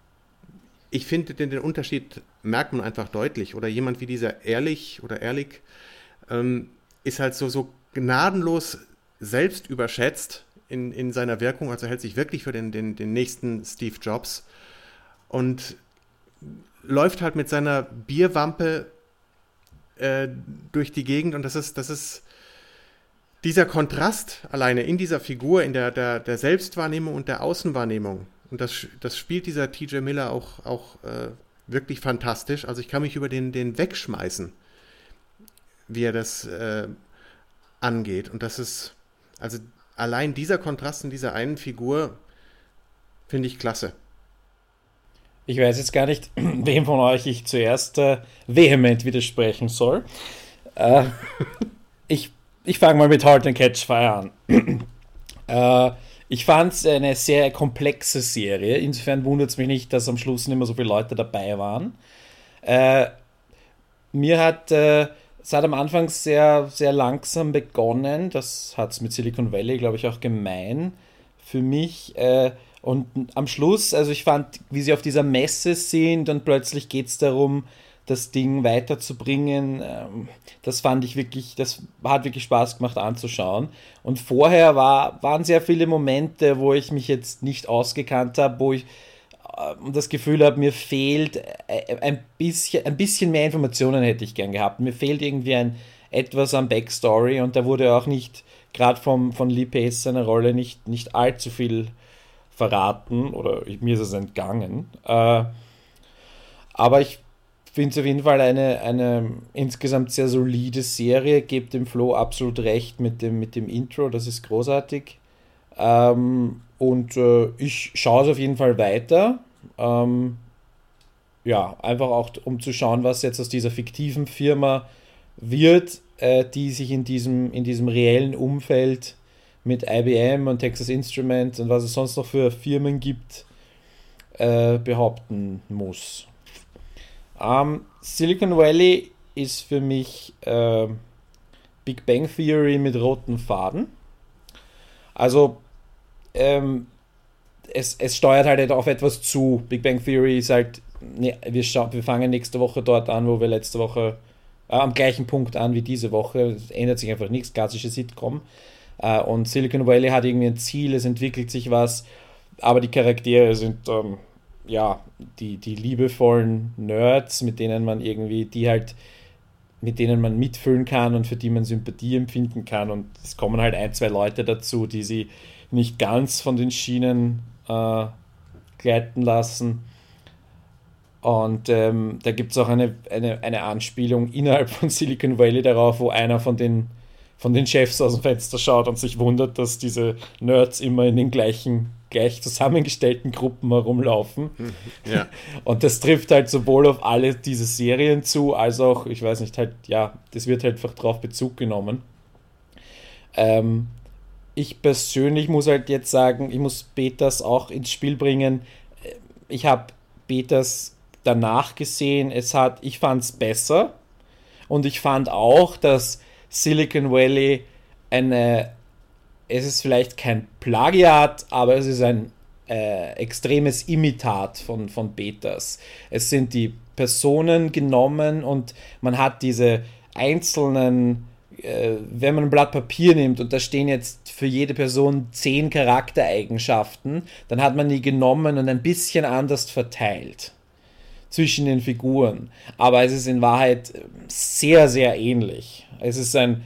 ich finde, den, den Unterschied merkt man einfach deutlich. Oder jemand wie dieser Ehrlich oder Ehrlich ähm, ist halt so, so gnadenlos selbst überschätzt in, in seiner Wirkung, also hält sich wirklich für den, den, den nächsten Steve Jobs und läuft halt mit seiner Bierwampe äh, durch die Gegend, und das ist, das ist dieser Kontrast alleine in dieser Figur, in der, der, der Selbstwahrnehmung und der Außenwahrnehmung, und das, das spielt dieser T J Miller auch, auch äh, wirklich fantastisch. Also ich kann mich über den, den wegschmeißen, wie er das äh, angeht, und das ist, also allein dieser Kontrast in dieser einen Figur finde ich klasse. Ich weiß jetzt gar nicht, wem von euch ich zuerst äh, vehement widersprechen soll. Äh, ich ich fange mal mit Halt and Catch Fire an. äh, ich fand es eine sehr komplexe Serie. Insofern wundert es mich nicht, dass am Schluss nicht mehr so viele Leute dabei waren. Äh, mir hat äh, es hat am Anfang sehr, sehr langsam begonnen. Das hat es mit Silicon Valley, glaube ich, auch gemein für mich. Äh, und am Schluss, also ich fand, wie sie auf dieser Messe sind und plötzlich geht es darum, das Ding weiterzubringen, ähm, das fand ich wirklich, das hat wirklich Spaß gemacht anzuschauen. Und vorher war, waren sehr viele Momente, wo ich mich jetzt nicht ausgekannt habe, wo ich und das Gefühl habe, mir fehlt ein bisschen, ein bisschen mehr Informationen hätte ich gern gehabt. Mir fehlt irgendwie ein etwas an Backstory und da wurde auch nicht, gerade vom von Lee Pace seiner Rolle, nicht, nicht allzu viel verraten oder mir ist es entgangen. Äh, aber ich finde es auf jeden Fall eine, eine insgesamt sehr solide Serie, gebe dem Flo absolut recht mit dem, mit dem Intro, das ist großartig. Ähm, und äh, ich schaue es auf jeden Fall weiter. Ähm, ja, einfach auch um zu schauen, was jetzt aus dieser fiktiven Firma wird, äh, die sich in diesem, in diesem reellen Umfeld mit I B M und Texas Instruments und was es sonst noch für Firmen gibt, äh, behaupten muss. Ähm, Silicon Valley ist für mich äh, Big Bang Theory mit roten Faden. Also ähm, es, es steuert halt auf etwas zu. Big Bang Theory ist halt, ne, wir, scha- wir fangen nächste Woche dort an, wo wir letzte Woche äh, am gleichen Punkt an wie diese Woche. Es ändert sich einfach nichts, klassische Sitcom. Äh, und Silicon Valley hat irgendwie ein Ziel, es entwickelt sich was, aber die Charaktere sind ähm, ja, die, die liebevollen Nerds, mit denen man irgendwie, die halt, mit denen man mitfühlen kann und für die man Sympathie empfinden kann. Und es kommen halt ein, zwei Leute dazu, die sie nicht ganz von den Schienen äh, gleiten lassen. Und ähm, da gibt es auch eine, eine, eine Anspielung innerhalb von Silicon Valley darauf, wo einer von den, von den Chefs aus dem Fenster schaut und sich wundert, dass diese Nerds immer in den gleichen gleich zusammengestellten Gruppen herumlaufen. Ja. Und das trifft halt sowohl auf alle diese Serien zu, als auch, ich weiß nicht, halt, ja, das wird halt einfach drauf Bezug genommen. Ähm, ich persönlich muss halt jetzt sagen, ich muss Betas auch ins Spiel bringen. Ich habe Betas danach gesehen, es hat, ich fand es besser und ich fand auch, dass Silicon Valley eine, es ist vielleicht kein Plagiat, aber es ist ein äh, extremes Imitat von, von Betas. Es sind die Personen genommen und man hat diese einzelnen, äh, wenn man ein Blatt Papier nimmt und da stehen jetzt für jede Person zehn Charaktereigenschaften, dann hat man die genommen und ein bisschen anders verteilt zwischen den Figuren. Aber es ist in Wahrheit sehr, sehr ähnlich. Es ist ein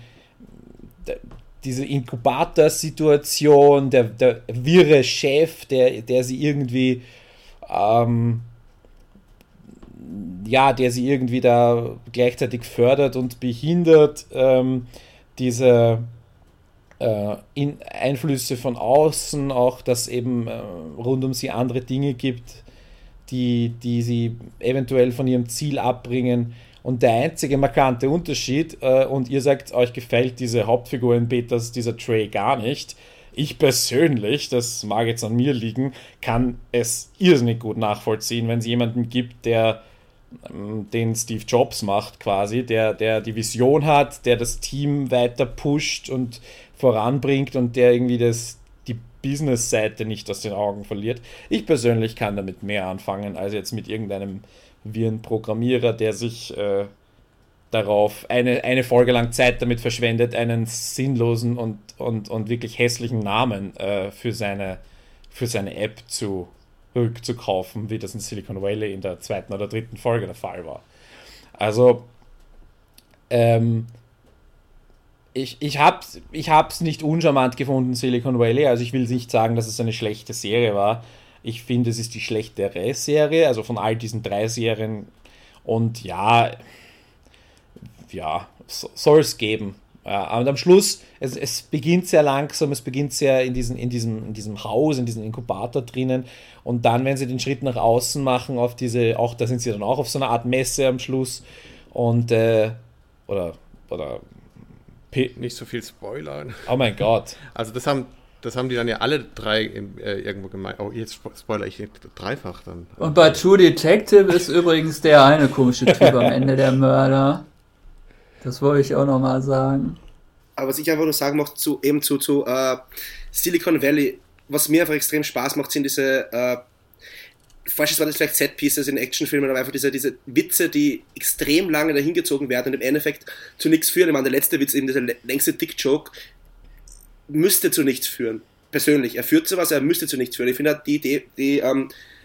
diese Inkubator-Situation, der, der wirre Chef, der, der sie irgendwie ähm, ja, der sie irgendwie da gleichzeitig fördert und behindert, ähm, diese äh, in Einflüsse von außen, auch dass eben äh, rund um sie andere Dinge gibt, die, die sie eventuell von ihrem Ziel abbringen. Und der einzige markante Unterschied, äh, und ihr sagt, euch gefällt diese Hauptfigur in Betas, dieser Trey, gar nicht. Ich persönlich, das mag jetzt an mir liegen, kann es irrsinnig gut nachvollziehen, wenn es jemanden gibt, der ähm, den Steve Jobs macht quasi, der, der die Vision hat, der das Team weiter pusht und voranbringt und der irgendwie das, die Business-Seite nicht aus den Augen verliert. Ich persönlich kann damit mehr anfangen, als jetzt mit irgendeinem wie ein Programmierer, der sich äh, darauf eine, eine Folge lang Zeit damit verschwendet, einen sinnlosen und, und, und wirklich hässlichen Namen äh, für, seine, für seine App zu rückzukaufen, wie das in Silicon Valley in der zweiten oder dritten Folge der Fall war. Also ähm, ich, ich habe es ich hab's nicht uncharmant gefunden, Silicon Valley, also ich will nicht sagen, dass es eine schlechte Serie war. Ich finde, es ist die schlechtere Serie, also von all diesen drei Serien. Und ja, ja, so, soll es geben. Ja, und am Schluss, es, es beginnt sehr langsam, es beginnt sehr in, diesen, in, diesem, in diesem Haus, in diesem Inkubator drinnen. Und dann, wenn sie den Schritt nach außen machen, auf diese, auch da sind sie dann auch auf so einer Art Messe am Schluss. Und, äh, oder, oder, P- nicht so viel Spoiler. Oh mein Gott. Also das haben... Das haben die dann ja alle drei im, äh, irgendwo gemeint. Oh, jetzt spoiler ich dreifach dann. Und bei True Detective ist übrigens der eine komische Typ am Ende der Mörder. Das wollte ich auch nochmal sagen. Aber was ich einfach nur sagen möchte, zu, eben zu, zu äh, Silicon Valley, was mir einfach extrem Spaß macht, sind diese, äh, falsches war das vielleicht Set-Pieces in Actionfilmen, aber einfach diese, diese Witze, die extrem lange dahingezogen werden und im Endeffekt zu nichts führen. Ich meine, der letzte Witz, eben dieser längste Dick-Joke, müsste zu nichts führen. Persönlich. Er führt zu was, er müsste zu nichts führen. Ich finde, die Idee, die, ähm,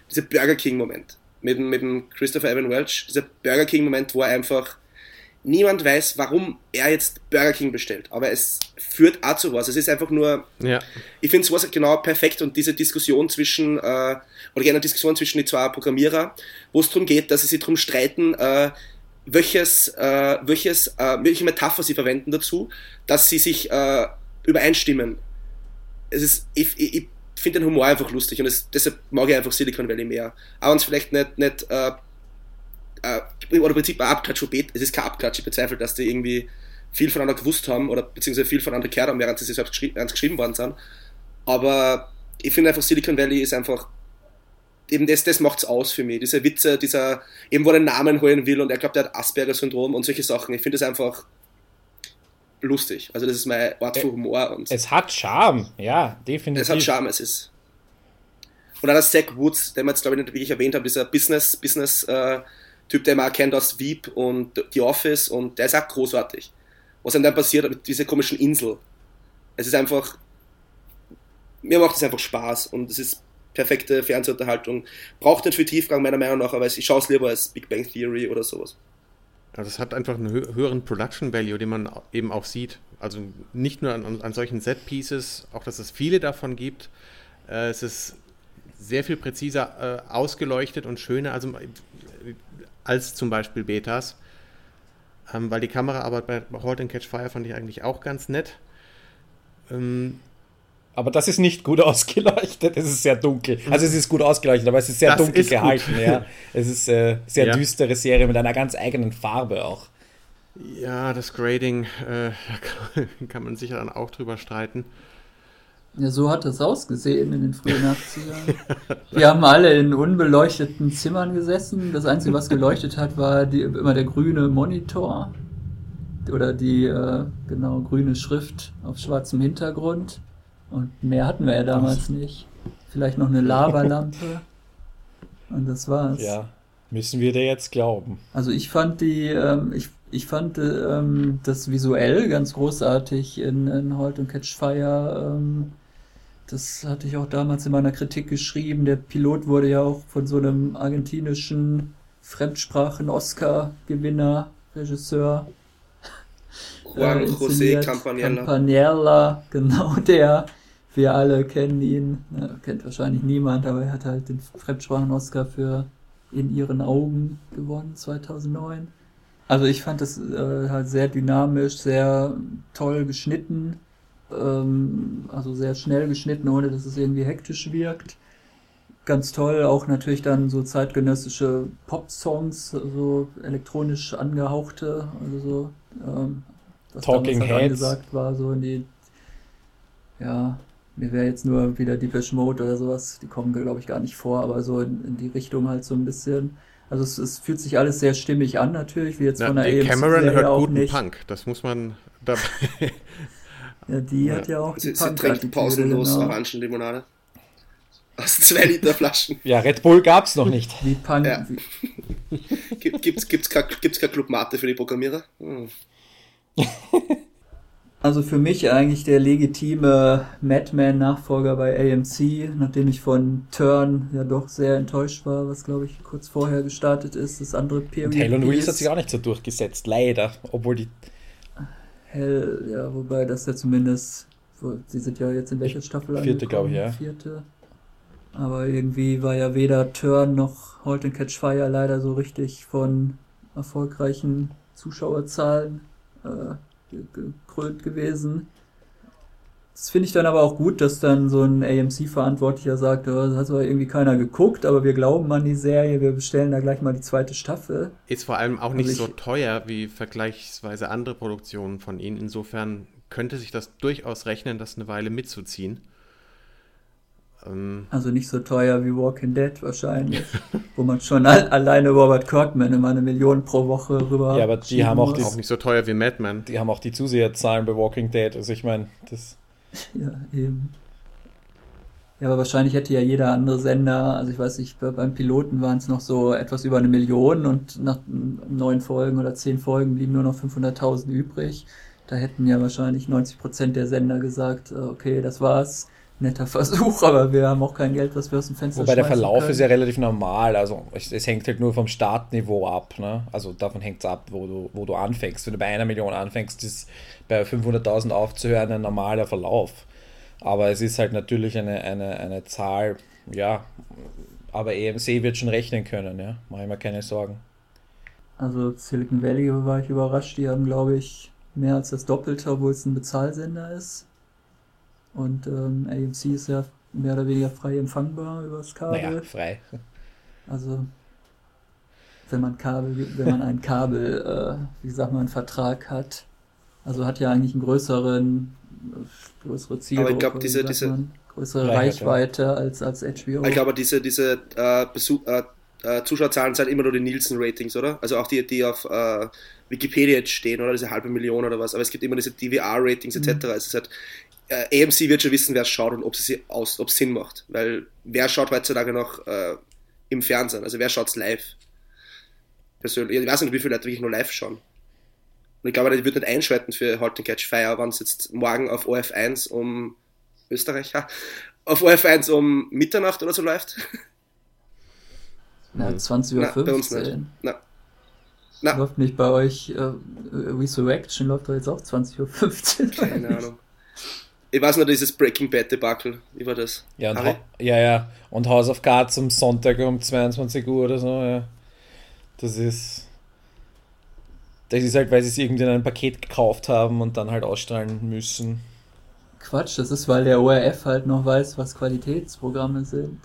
dieser Burger King-Moment mit, mit dem Christopher Evan Welch, dieser Burger King-Moment, wo er einfach niemand weiß, warum er jetzt Burger King bestellt, aber es führt auch zu was. Es ist einfach nur, ja. Ich finde sowas genau perfekt und diese Diskussion zwischen, äh, oder gerne eine Diskussion zwischen die zwei Programmierer, wo es darum geht, dass sie sich darum streiten, äh, welches, äh, welches, äh, welche Metapher sie verwenden dazu, dass sie sich äh, übereinstimmen. Es ist, ich, ich, ich finde den Humor einfach lustig und es, deshalb mag ich einfach Silicon Valley mehr. Auch wenn es vielleicht nicht, nicht äh, oder im Prinzip ein Abklatsch von Bet, es ist kein Abklatsch, ich bezweifle, dass die irgendwie viel voneinander gewusst haben oder beziehungsweise viel voneinander gehört haben, während sie selbst geschri- geschrieben worden sind. Aber ich finde einfach, Silicon Valley ist einfach, eben das, das macht's aus für mich. Diese Witze, dieser, eben wo er einen Namen holen will und er glaubt, er hat Asperger-Syndrom und solche Sachen. Ich finde das einfach lustig. Also das ist mein Ort für Humor. Und es hat Charme, ja, definitiv. Es hat Charme, es ist. Und auch der Zach Woods, den wir jetzt glaube ich nicht wirklich erwähnt haben, dieser Business, Business, äh, Typ, der man kennt aus Veep und The Office und der ist auch großartig. Was dann, dann passiert mit dieser komischen Insel. Es ist einfach, mir macht es einfach Spaß und es ist perfekte Fernsehunterhaltung. Braucht nicht viel Tiefgang meiner Meinung nach, aber ich schaue es lieber als Big Bang Theory oder sowas. Also es hat einfach einen hö- höheren Production Value, den man eben auch sieht. Also nicht nur an, an solchen Set-Pieces, auch dass es viele davon gibt. Äh, es ist sehr viel präziser äh, ausgeleuchtet und schöner, also als zum Beispiel Betas, ähm, weil die Kameraarbeit bei Halt and Catch Fire fand ich eigentlich auch ganz nett. Ähm, aber das ist nicht gut ausgeleuchtet, es ist sehr dunkel. Also es ist gut ausgeleuchtet, aber es ist sehr das dunkel ist gehalten. Ja. Es ist eine äh, sehr ja. düstere Serie mit einer ganz eigenen Farbe auch. Ja, das Grading, äh, da kann, kann man sicher dann auch drüber streiten. Ja, so hat das ausgesehen in den frühen achtzigern. Wir haben alle in unbeleuchteten Zimmern gesessen. Das Einzige, was geleuchtet hat, war die, immer der grüne Monitor. Oder die, äh, genau, grüne Schrift auf schwarzem Hintergrund. Und mehr hatten wir ja damals nicht. Vielleicht noch eine Lavalampe. Und das war's. Ja, müssen wir dir jetzt glauben. Also ich fand die, ähm, ich, ich fand ähm, das visuell ganz großartig in, in Halt and Catch Fire. Ähm, Das hatte ich auch damals in meiner Kritik geschrieben. Der Pilot wurde ja auch von so einem argentinischen Fremdsprachen-Oscar-Gewinner, Regisseur, Juan äh, José Campanella. Campanella, genau der. Wir alle kennen ihn. Ja, kennt wahrscheinlich niemand, aber er hat halt den Fremdsprachen-Oscar für In ihren Augen gewonnen, zweitausendneun. Also ich fand das äh, halt sehr dynamisch, sehr toll geschnitten. Also sehr schnell geschnitten, ohne dass es irgendwie hektisch wirkt. Ganz toll, auch natürlich dann so zeitgenössische Pop-Songs, so elektronisch angehauchte, also so, ähm, was Talking damals halt Heads angesagt war, so in die, ja, mir wäre jetzt nur wieder Depeche Mode oder sowas, die kommen glaube ich gar nicht vor, aber so in, in die Richtung halt so ein bisschen. Also es, es fühlt sich alles sehr stimmig an natürlich, wie jetzt Na, von der A M C Cameron hört auch guten nicht. Punk, das muss man dabei... Ja, die ja. hat ja auch Sie, die sie trinkt pausenlos genau. Orangenlimonade. Aus zwei Liter Flaschen. Ja, Red Bull gab's noch nicht. Wie Punk. Ja. Gibt, gibt's, gibt's, kein, gibt's kein Club Mate für die Programmierer? Hm. Also für mich eigentlich der legitime Madman-Nachfolger bei A M C, nachdem ich von Turn ja doch sehr enttäuscht war, was glaube ich kurz vorher gestartet ist. Das andere Period Hell und Wheels hat sich auch nicht so durchgesetzt, leider. Obwohl die Hell, ja, wobei das ja zumindest, sie sind ja jetzt in welcher Staffel Vierte, glaube ich, ja. Vierte. Aber irgendwie war ja weder Turn noch Halt and Catch Fire leider so richtig von erfolgreichen Zuschauerzahlen äh, gekrönt gewesen. Das finde ich dann aber auch gut, dass dann so ein A M C-Verantwortlicher sagt, oh, das hat zwar irgendwie keiner geguckt, aber wir glauben an die Serie, wir bestellen da gleich mal die zweite Staffel. Ist vor allem auch nicht also so teuer wie vergleichsweise andere Produktionen von ihnen. Insofern könnte sich das durchaus rechnen, das eine Weile mitzuziehen. Ähm also nicht so teuer wie Walking Dead wahrscheinlich, wo man schon al- alleine Robert Kirkman immer eine Million pro Woche rüber... Ja, aber die haben auch, die, auch nicht so teuer wie Mad Men. Die haben auch die Zuseherzahlen bei Walking Dead. Also ich meine, das... Ja, eben. Ja, aber wahrscheinlich hätte ja jeder andere Sender, also ich weiß nicht, beim Piloten waren es noch so etwas über eine Million und nach neun Folgen oder zehn Folgen blieben nur noch fünfhunderttausend übrig. Da hätten ja wahrscheinlich neunzig Prozent der Sender gesagt, okay, das war's, netter Versuch, aber wir haben auch kein Geld, was wir aus dem Fenster Wobei der schmeißen Verlauf können. ist ja relativ normal, also es, es hängt halt nur vom Startniveau ab, ne? Also davon hängt es ab, wo du, wo du anfängst. Wenn du bei einer Million anfängst, ist bei fünfhunderttausend aufzuhören ein normaler Verlauf. Aber es ist halt natürlich eine, eine, eine Zahl, ja, aber E M C wird schon rechnen können, ja, mache ich mir keine Sorgen. Also Silicon Valley war ich überrascht, die haben, glaube ich, mehr als das Doppelte, obwohl es ein Bezahlsender ist. Und ähm, A M C ist ja mehr oder weniger frei empfangbar über das Kabel. Naja, frei. Also wenn man Kabel, wenn man ein Kabel, äh, wie sagt man, einen Vertrag hat, also hat ja eigentlich einen größeren, äh, größere Zielgruppe, Aber ich glaube, diese, wie sagt diese, man, größere Reichweite, Reichweite als, als H B O. ich glaube, diese, diese äh, Besuch, äh, äh, Zuschauerzahlen sind immer nur die Nielsen-Ratings, oder? Also auch die, die auf äh, Wikipedia jetzt stehen, oder? Diese halbe Million oder was. Aber es gibt immer diese D V R-Ratings et cetera. Mhm. Es ist halt, äh, A M C wird schon wissen, wer es schaut und ob es aus, ob es Sinn macht. Weil wer schaut heutzutage noch äh, im Fernsehen? Also wer schaut es live? Persönlich. Ich weiß nicht, wie viele Leute wirklich nur live schauen. Und ich glaube, die wird nicht einschalten für Halt and Catch Fire, wenn es jetzt morgen auf O F eins um Österreich, ja, auf O F eins um Mitternacht oder so läuft. Na, zwanzig Uhr Na, bei uns nicht. fünfzehn. Na. Na. Läuft nicht bei euch äh, Resurrection, läuft doch jetzt auch zwanzig Uhr fünfzehn. Keine Ahnung. Ich weiß nur, dieses Breaking Bad Debakel, wie war das? Ja, und, Harry? ha- ja, ja. Und House of Cards am Sonntag um zweiundzwanzig Uhr oder so, ja. Das ist. Das ist halt, weil sie es irgendwie in einem Paket gekauft haben und dann halt ausstrahlen müssen. Quatsch, das ist, weil der O R F halt noch weiß, was Qualitätsprogramme sind.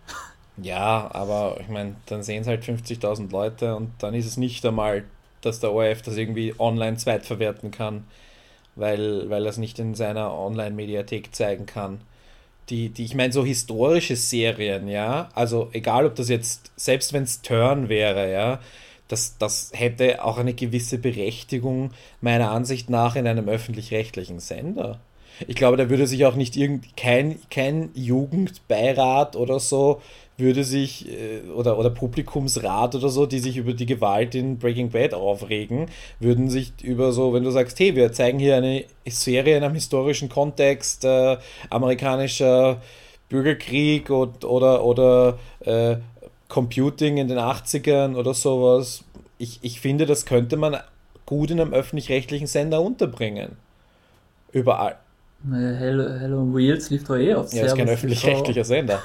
Ja, aber ich meine, dann sehen es halt fünfzigtausend Leute und dann ist es nicht einmal, dass der O R F das irgendwie online zweitverwerten kann, weil, weil er es nicht in seiner Online-Mediathek zeigen kann. Die, die, ich meine, so historische Serien, ja, also egal ob das jetzt, selbst wenn es Turn wäre, ja, das, das hätte auch eine gewisse Berechtigung meiner Ansicht nach in einem öffentlich-rechtlichen Sender. Ich glaube, da würde sich auch nicht irgend kein, kein Jugendbeirat oder so würde sich, äh, oder, oder Publikumsrat oder so, die sich über die Gewalt in Breaking Bad aufregen, würden sich über so, wenn du sagst, hey, wir zeigen hier eine Serie in einem historischen Kontext, äh, amerikanischer Bürgerkrieg und, oder, oder äh, Computing in den achtzigern oder sowas. Ich, ich finde, das könnte man gut in einem öffentlich-rechtlichen Sender unterbringen. Überall. Naja, Hell, Hell on Wheels lief doch eh auf Ja, ist kein öffentlich-rechtlicher Sender.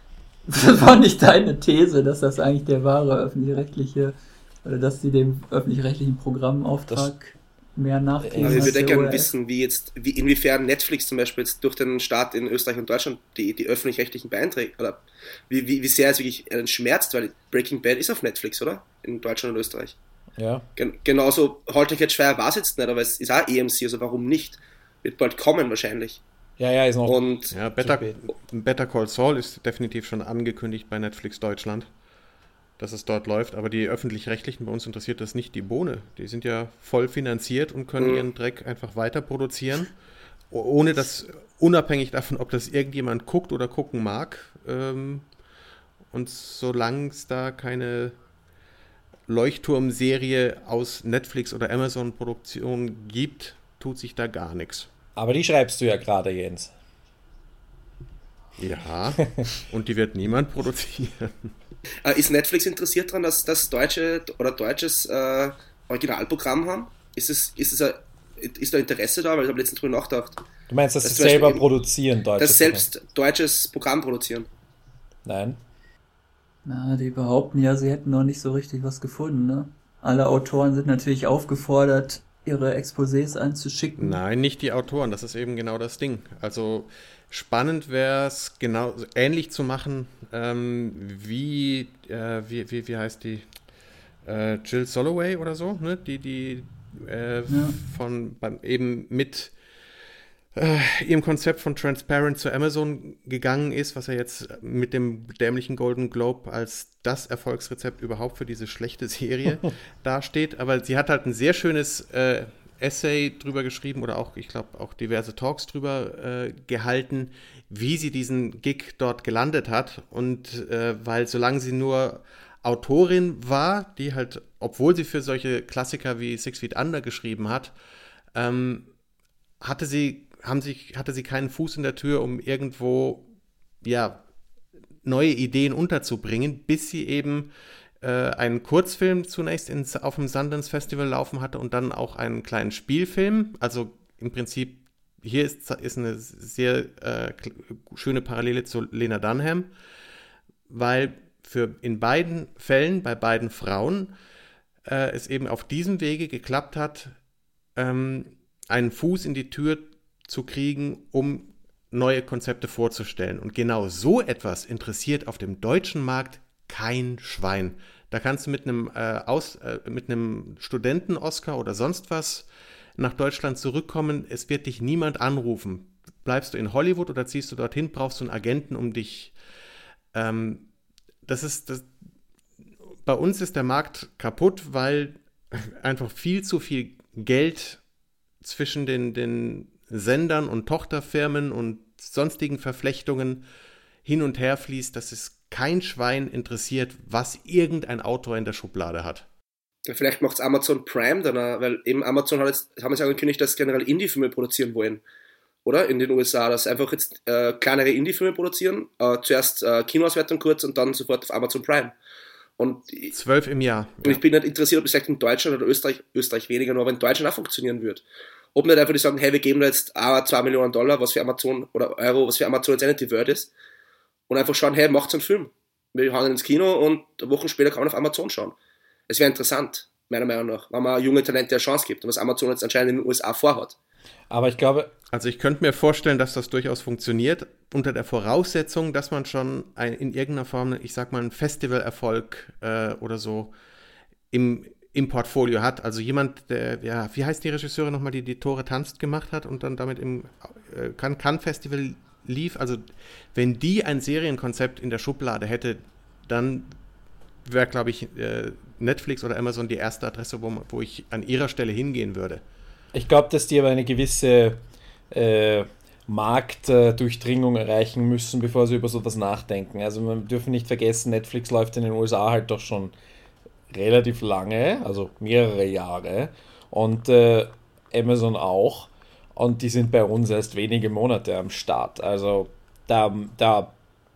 Das war nicht deine These, dass das eigentlich der wahre öffentlich-rechtliche, oder dass sie dem öffentlich-rechtlichen Programmauftrag mehr nachgehen. Aber ich als würde der gerne O R F. wissen, wie jetzt, wie, inwiefern Netflix zum Beispiel jetzt durch den Start in Österreich und Deutschland die, die öffentlich-rechtlichen beeinträchtigt, oder wie, wie, wie sehr es wirklich einen schmerzt, weil Breaking Bad ist auf Netflix, oder? In Deutschland und Österreich. Ja. Gen genauso Halt and Catch Fire war es jetzt nicht, aber es ist auch E M C, also warum nicht? Wird bald kommen wahrscheinlich. Ja, ja, ist noch. Und Ja, Better, Better Call Saul ist definitiv schon angekündigt bei Netflix Deutschland, dass es dort läuft, aber die Öffentlich-Rechtlichen, bei uns interessiert das nicht die Bohne. Die sind ja voll finanziert und können Mhm. ihren Dreck einfach weiter produzieren, o- ohne dass, unabhängig davon, ob das irgendjemand guckt oder gucken mag. Ähm, und solange es da keine Leuchtturmserie aus Netflix oder Amazon-Produktion gibt, tut sich da gar nichts. Aber die schreibst du ja gerade, Jens. Ja, und die wird niemand produzieren. äh, ist Netflix interessiert daran, dass das deutsche oder deutsches äh, Originalprogramm haben? Ist es, ist es ein, ist da Interesse da? Weil ich habe letztens drüber nachgedacht. Du meinst, dass Das sie zum selber Beispiel- produzieren, deutsches Das selbst deutsches Programm produzieren. Programm? Nein. Na, die behaupten ja, sie hätten noch nicht so richtig was gefunden, ne? Alle Autoren sind natürlich aufgefordert, ihre Exposés einzuschicken. Nein, nicht die Autoren, das ist eben genau das Ding. Also spannend wäre es, genau ähnlich zu machen, ähm, wie, äh, wie, wie, wie heißt die? Äh, Jill Soloway oder so, ne? Die, die äh, Ja. von beim, eben mit äh, ihrem Konzept von Transparent zu Amazon gegangen ist, was ja jetzt mit dem dämlichen Golden Globe als das Erfolgsrezept überhaupt für diese schlechte Serie dasteht. Aber sie hat halt ein sehr schönes äh, Essay drüber geschrieben oder auch, ich glaube, auch diverse Talks drüber äh, gehalten, wie sie diesen Gig dort gelandet hat. Und äh, weil solange sie nur Autorin war, die halt, obwohl sie für solche Klassiker wie Six Feet Under geschrieben hat, ähm, hatte sie haben sich, hatte sie keinen Fuß in der Tür, um irgendwo ja, neue Ideen unterzubringen, bis sie eben äh, einen Kurzfilm zunächst ins, auf dem Sundance Festival laufen hatte und dann auch einen kleinen Spielfilm. Also im Prinzip, hier ist, ist eine sehr äh, schöne Parallele zu Lena Dunham, weil für in beiden Fällen, bei beiden Frauen, äh, es eben auf diesem Wege geklappt hat, ähm, einen Fuß in die Tür zu kriegen, um neue Konzepte vorzustellen. Und genau so etwas interessiert auf dem deutschen Markt kein Schwein. Da kannst du mit einem, äh, Aus, äh, mit einem Studenten-Oscar oder sonst was nach Deutschland zurückkommen. Es wird dich niemand anrufen. Bleibst du in Hollywood oder ziehst du dorthin, brauchst du einen Agenten, um dich ähm, das ist das, bei uns ist der Markt kaputt, weil einfach viel zu viel Geld zwischen den, den Sendern und Tochterfirmen und sonstigen Verflechtungen hin und her fließt, dass es kein Schwein interessiert, was irgendein Autor in der Schublade hat. Ja, vielleicht macht es Amazon Prime dann, weil eben Amazon hat jetzt, haben jetzt angekündigt, dass sie generell Indie-Filme produzieren wollen, oder? In den U S A, dass sie einfach jetzt äh, kleinere Indie-Filme produzieren, äh, zuerst äh, Kinoauswertung kurz und dann sofort auf Amazon Prime. Und Zwölf im Jahr. Und ja. Ich bin nicht interessiert, ob es vielleicht in Deutschland oder Österreich, Österreich weniger, nur aber in Deutschland auch funktionieren wird. Ob nicht einfach die sagen, hey, wir geben da jetzt ah, zwei Millionen Dollar, was für Amazon, oder Euro, was für Amazon jetzt nicht die Word ist, und einfach schauen, hey, macht's einen Film. Wir hauen ins Kino und Wochen später kann man auf Amazon schauen. Es wäre interessant, meiner Meinung nach, wenn man junge Talente eine Chance gibt und was Amazon jetzt anscheinend in den U S A vorhat. Aber ich glaube... Also ich könnte mir vorstellen, dass das durchaus funktioniert, unter der Voraussetzung, dass man schon ein, in irgendeiner Form, ich sag mal, einen Festivalerfolg äh, oder so im, im Portfolio hat. Also jemand, der, ja, wie heißt die Regisseurin nochmal, die die Tore tanzt gemacht hat und dann damit im äh, Cannes Festival lief. Also wenn die ein Serienkonzept in der Schublade hätte, dann wäre, glaube ich, äh, Netflix oder Amazon die erste Adresse, wo, wo ich an ihrer Stelle hingehen würde. Ich glaube, dass die aber eine gewisse äh, Marktdurchdringung äh, erreichen müssen, bevor sie über sowas nachdenken. Also wir dürfen nicht vergessen, Netflix läuft in den U S A halt doch schon relativ lange, also mehrere Jahre, und äh, Amazon auch, und die sind bei uns erst wenige Monate am Start. Also da, da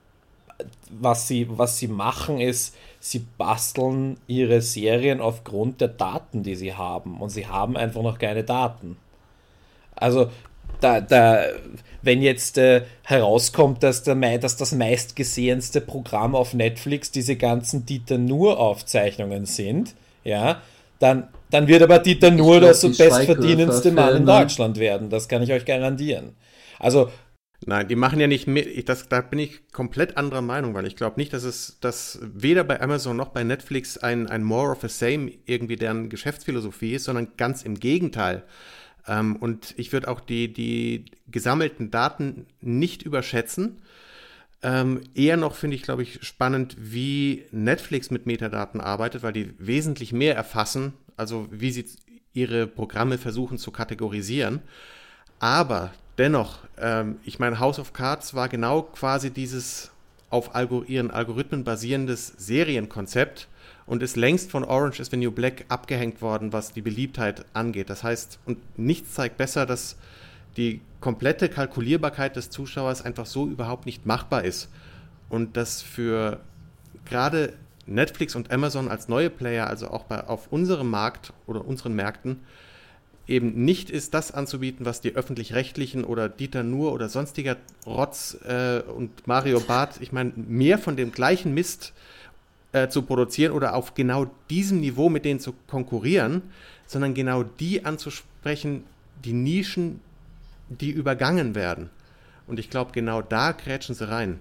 was sie, was sie machen ist, sie basteln ihre Serien aufgrund der Daten, die sie haben, und sie haben einfach noch keine Daten. Also da, da, wenn jetzt äh, herauskommt, dass, der, dass das meistgesehenste Programm auf Netflix diese ganzen Dieter Nuhr-Aufzeichnungen sind, ja, dann, dann wird aber Dieter Nuhr der so bestverdienendste Mann in Deutschland werden. Das kann ich euch garantieren. Also Nein, die machen ja nicht mit, das, da bin ich komplett anderer Meinung, weil ich glaube nicht, dass es, dass weder bei Amazon noch bei Netflix ein, ein more of the same irgendwie deren Geschäftsphilosophie ist, sondern ganz im Gegenteil. Ähm, und ich würde auch die, die gesammelten Daten nicht überschätzen. Ähm, eher noch finde ich, glaube ich, spannend, wie Netflix mit Metadaten arbeitet, weil die wesentlich mehr erfassen, also wie sie ihre Programme versuchen zu kategorisieren. Aber dennoch, ähm, ich meine, House of Cards war genau quasi dieses auf Algor- ihren Algorithmen basierendes Serienkonzept und ist längst von Orange is the New Black abgehängt worden, was die Beliebtheit angeht. Das heißt, und nichts zeigt besser, dass die komplette Kalkulierbarkeit des Zuschauers einfach so überhaupt nicht machbar ist. Und dass für gerade Netflix und Amazon als neue Player, also auch bei, auf unserem Markt oder unseren Märkten, eben nicht ist, das anzubieten, was die Öffentlich-Rechtlichen oder Dieter Nuhr oder sonstiger Rotz äh, und Mario Barth, ich meine, mehr von dem gleichen Mist äh, zu produzieren oder auf genau diesem Niveau mit denen zu konkurrieren, sondern genau die anzusprechen, die Nischen, die übergangen werden. Und ich glaube, genau da grätschen sie rein.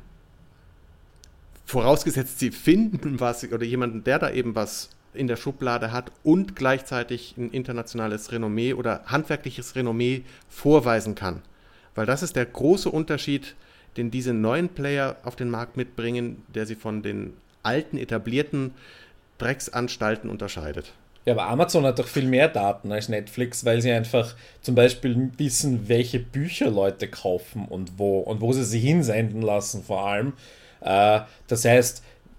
Vorausgesetzt, sie finden was oder jemanden, der da eben was in der Schublade hat und gleichzeitig ein internationales Renommee oder handwerkliches Renommee vorweisen kann. Weil das ist der große Unterschied, den diese neuen Player auf den Markt mitbringen, der sie von den alten, etablierten Drecksanstalten unterscheidet. Ja, aber Amazon hat doch viel mehr Daten als Netflix, weil sie einfach zum Beispiel wissen, welche Bücher Leute kaufen und wo und wo sie sie hinsenden lassen vor allem. Äh, das heißt,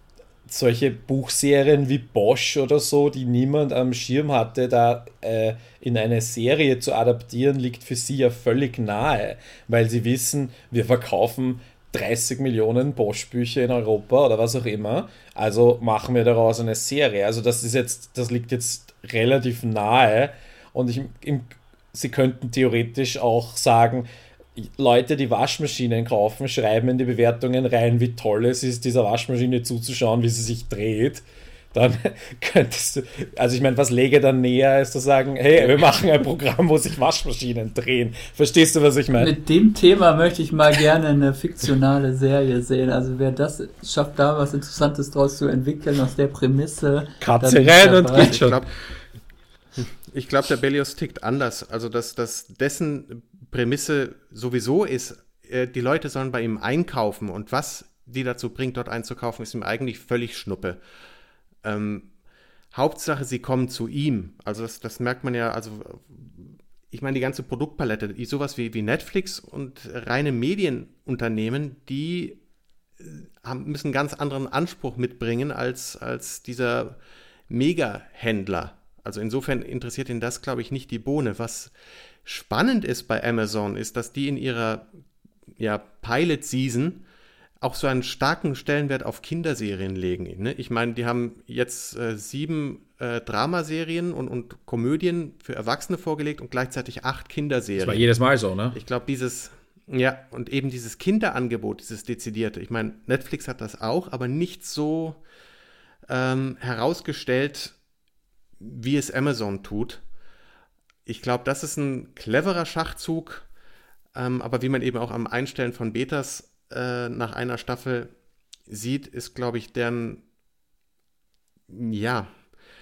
solche Buchserien wie Bosch oder so, die niemand am Schirm hatte, da äh, in eine Serie zu adaptieren, liegt für sie ja völlig nahe, weil sie wissen, wir verkaufen dreißig Millionen Bosch-Bücher in Europa oder was auch immer, also machen wir daraus eine Serie. Also das ist jetzt, das liegt jetzt relativ nahe und ich, im, sie könnten theoretisch auch sagen, Leute, die Waschmaschinen kaufen, schreiben in die Bewertungen rein, wie toll es ist, dieser Waschmaschine zuzuschauen, wie sie sich dreht. Dann könntest du, also ich meine, was läge dann näher, als zu sagen, hey, wir machen ein Programm, wo sich Waschmaschinen drehen. Verstehst du, was ich meine? Mit dem Thema möchte ich mal gerne eine fiktionale Serie sehen. Also wer das schafft, da was Interessantes draus zu entwickeln, aus der Prämisse. Katze rein und geht schon. Ich glaube, der Bellius tickt anders. Also, dass, dass dessen Prämisse sowieso ist, äh, die Leute sollen bei ihm einkaufen und was die dazu bringt, dort einzukaufen, ist ihm eigentlich völlig Schnuppe. Ähm, Hauptsache, sie kommen zu ihm. Also, das, das merkt man ja, also, ich meine, die ganze Produktpalette, die, sowas wie, wie Netflix und reine Medienunternehmen, die haben, müssen einen ganz anderen Anspruch mitbringen als, als dieser Mega-Händler. Also insofern interessiert ihn das, glaube ich, nicht die Bohne. Was spannend ist bei Amazon, ist, dass die in ihrer ja, Pilot-Season auch so einen starken Stellenwert auf Kinderserien legen. Ne? Ich meine, die haben jetzt äh, sieben äh, Dramaserien und, und Komödien für Erwachsene vorgelegt und gleichzeitig acht Kinderserien. Das war jedes Mal so, ne? Ich glaube, dieses, ja, und eben dieses Kinderangebot, dieses dezidierte. Ich meine, Netflix hat das auch, aber nicht so ähm, herausgestellt, wie es Amazon tut. Ich glaube, das ist ein cleverer Schachzug, ähm, aber wie man eben auch am Einstellen von Betas äh, nach einer Staffel sieht, ist, glaube ich, deren ja,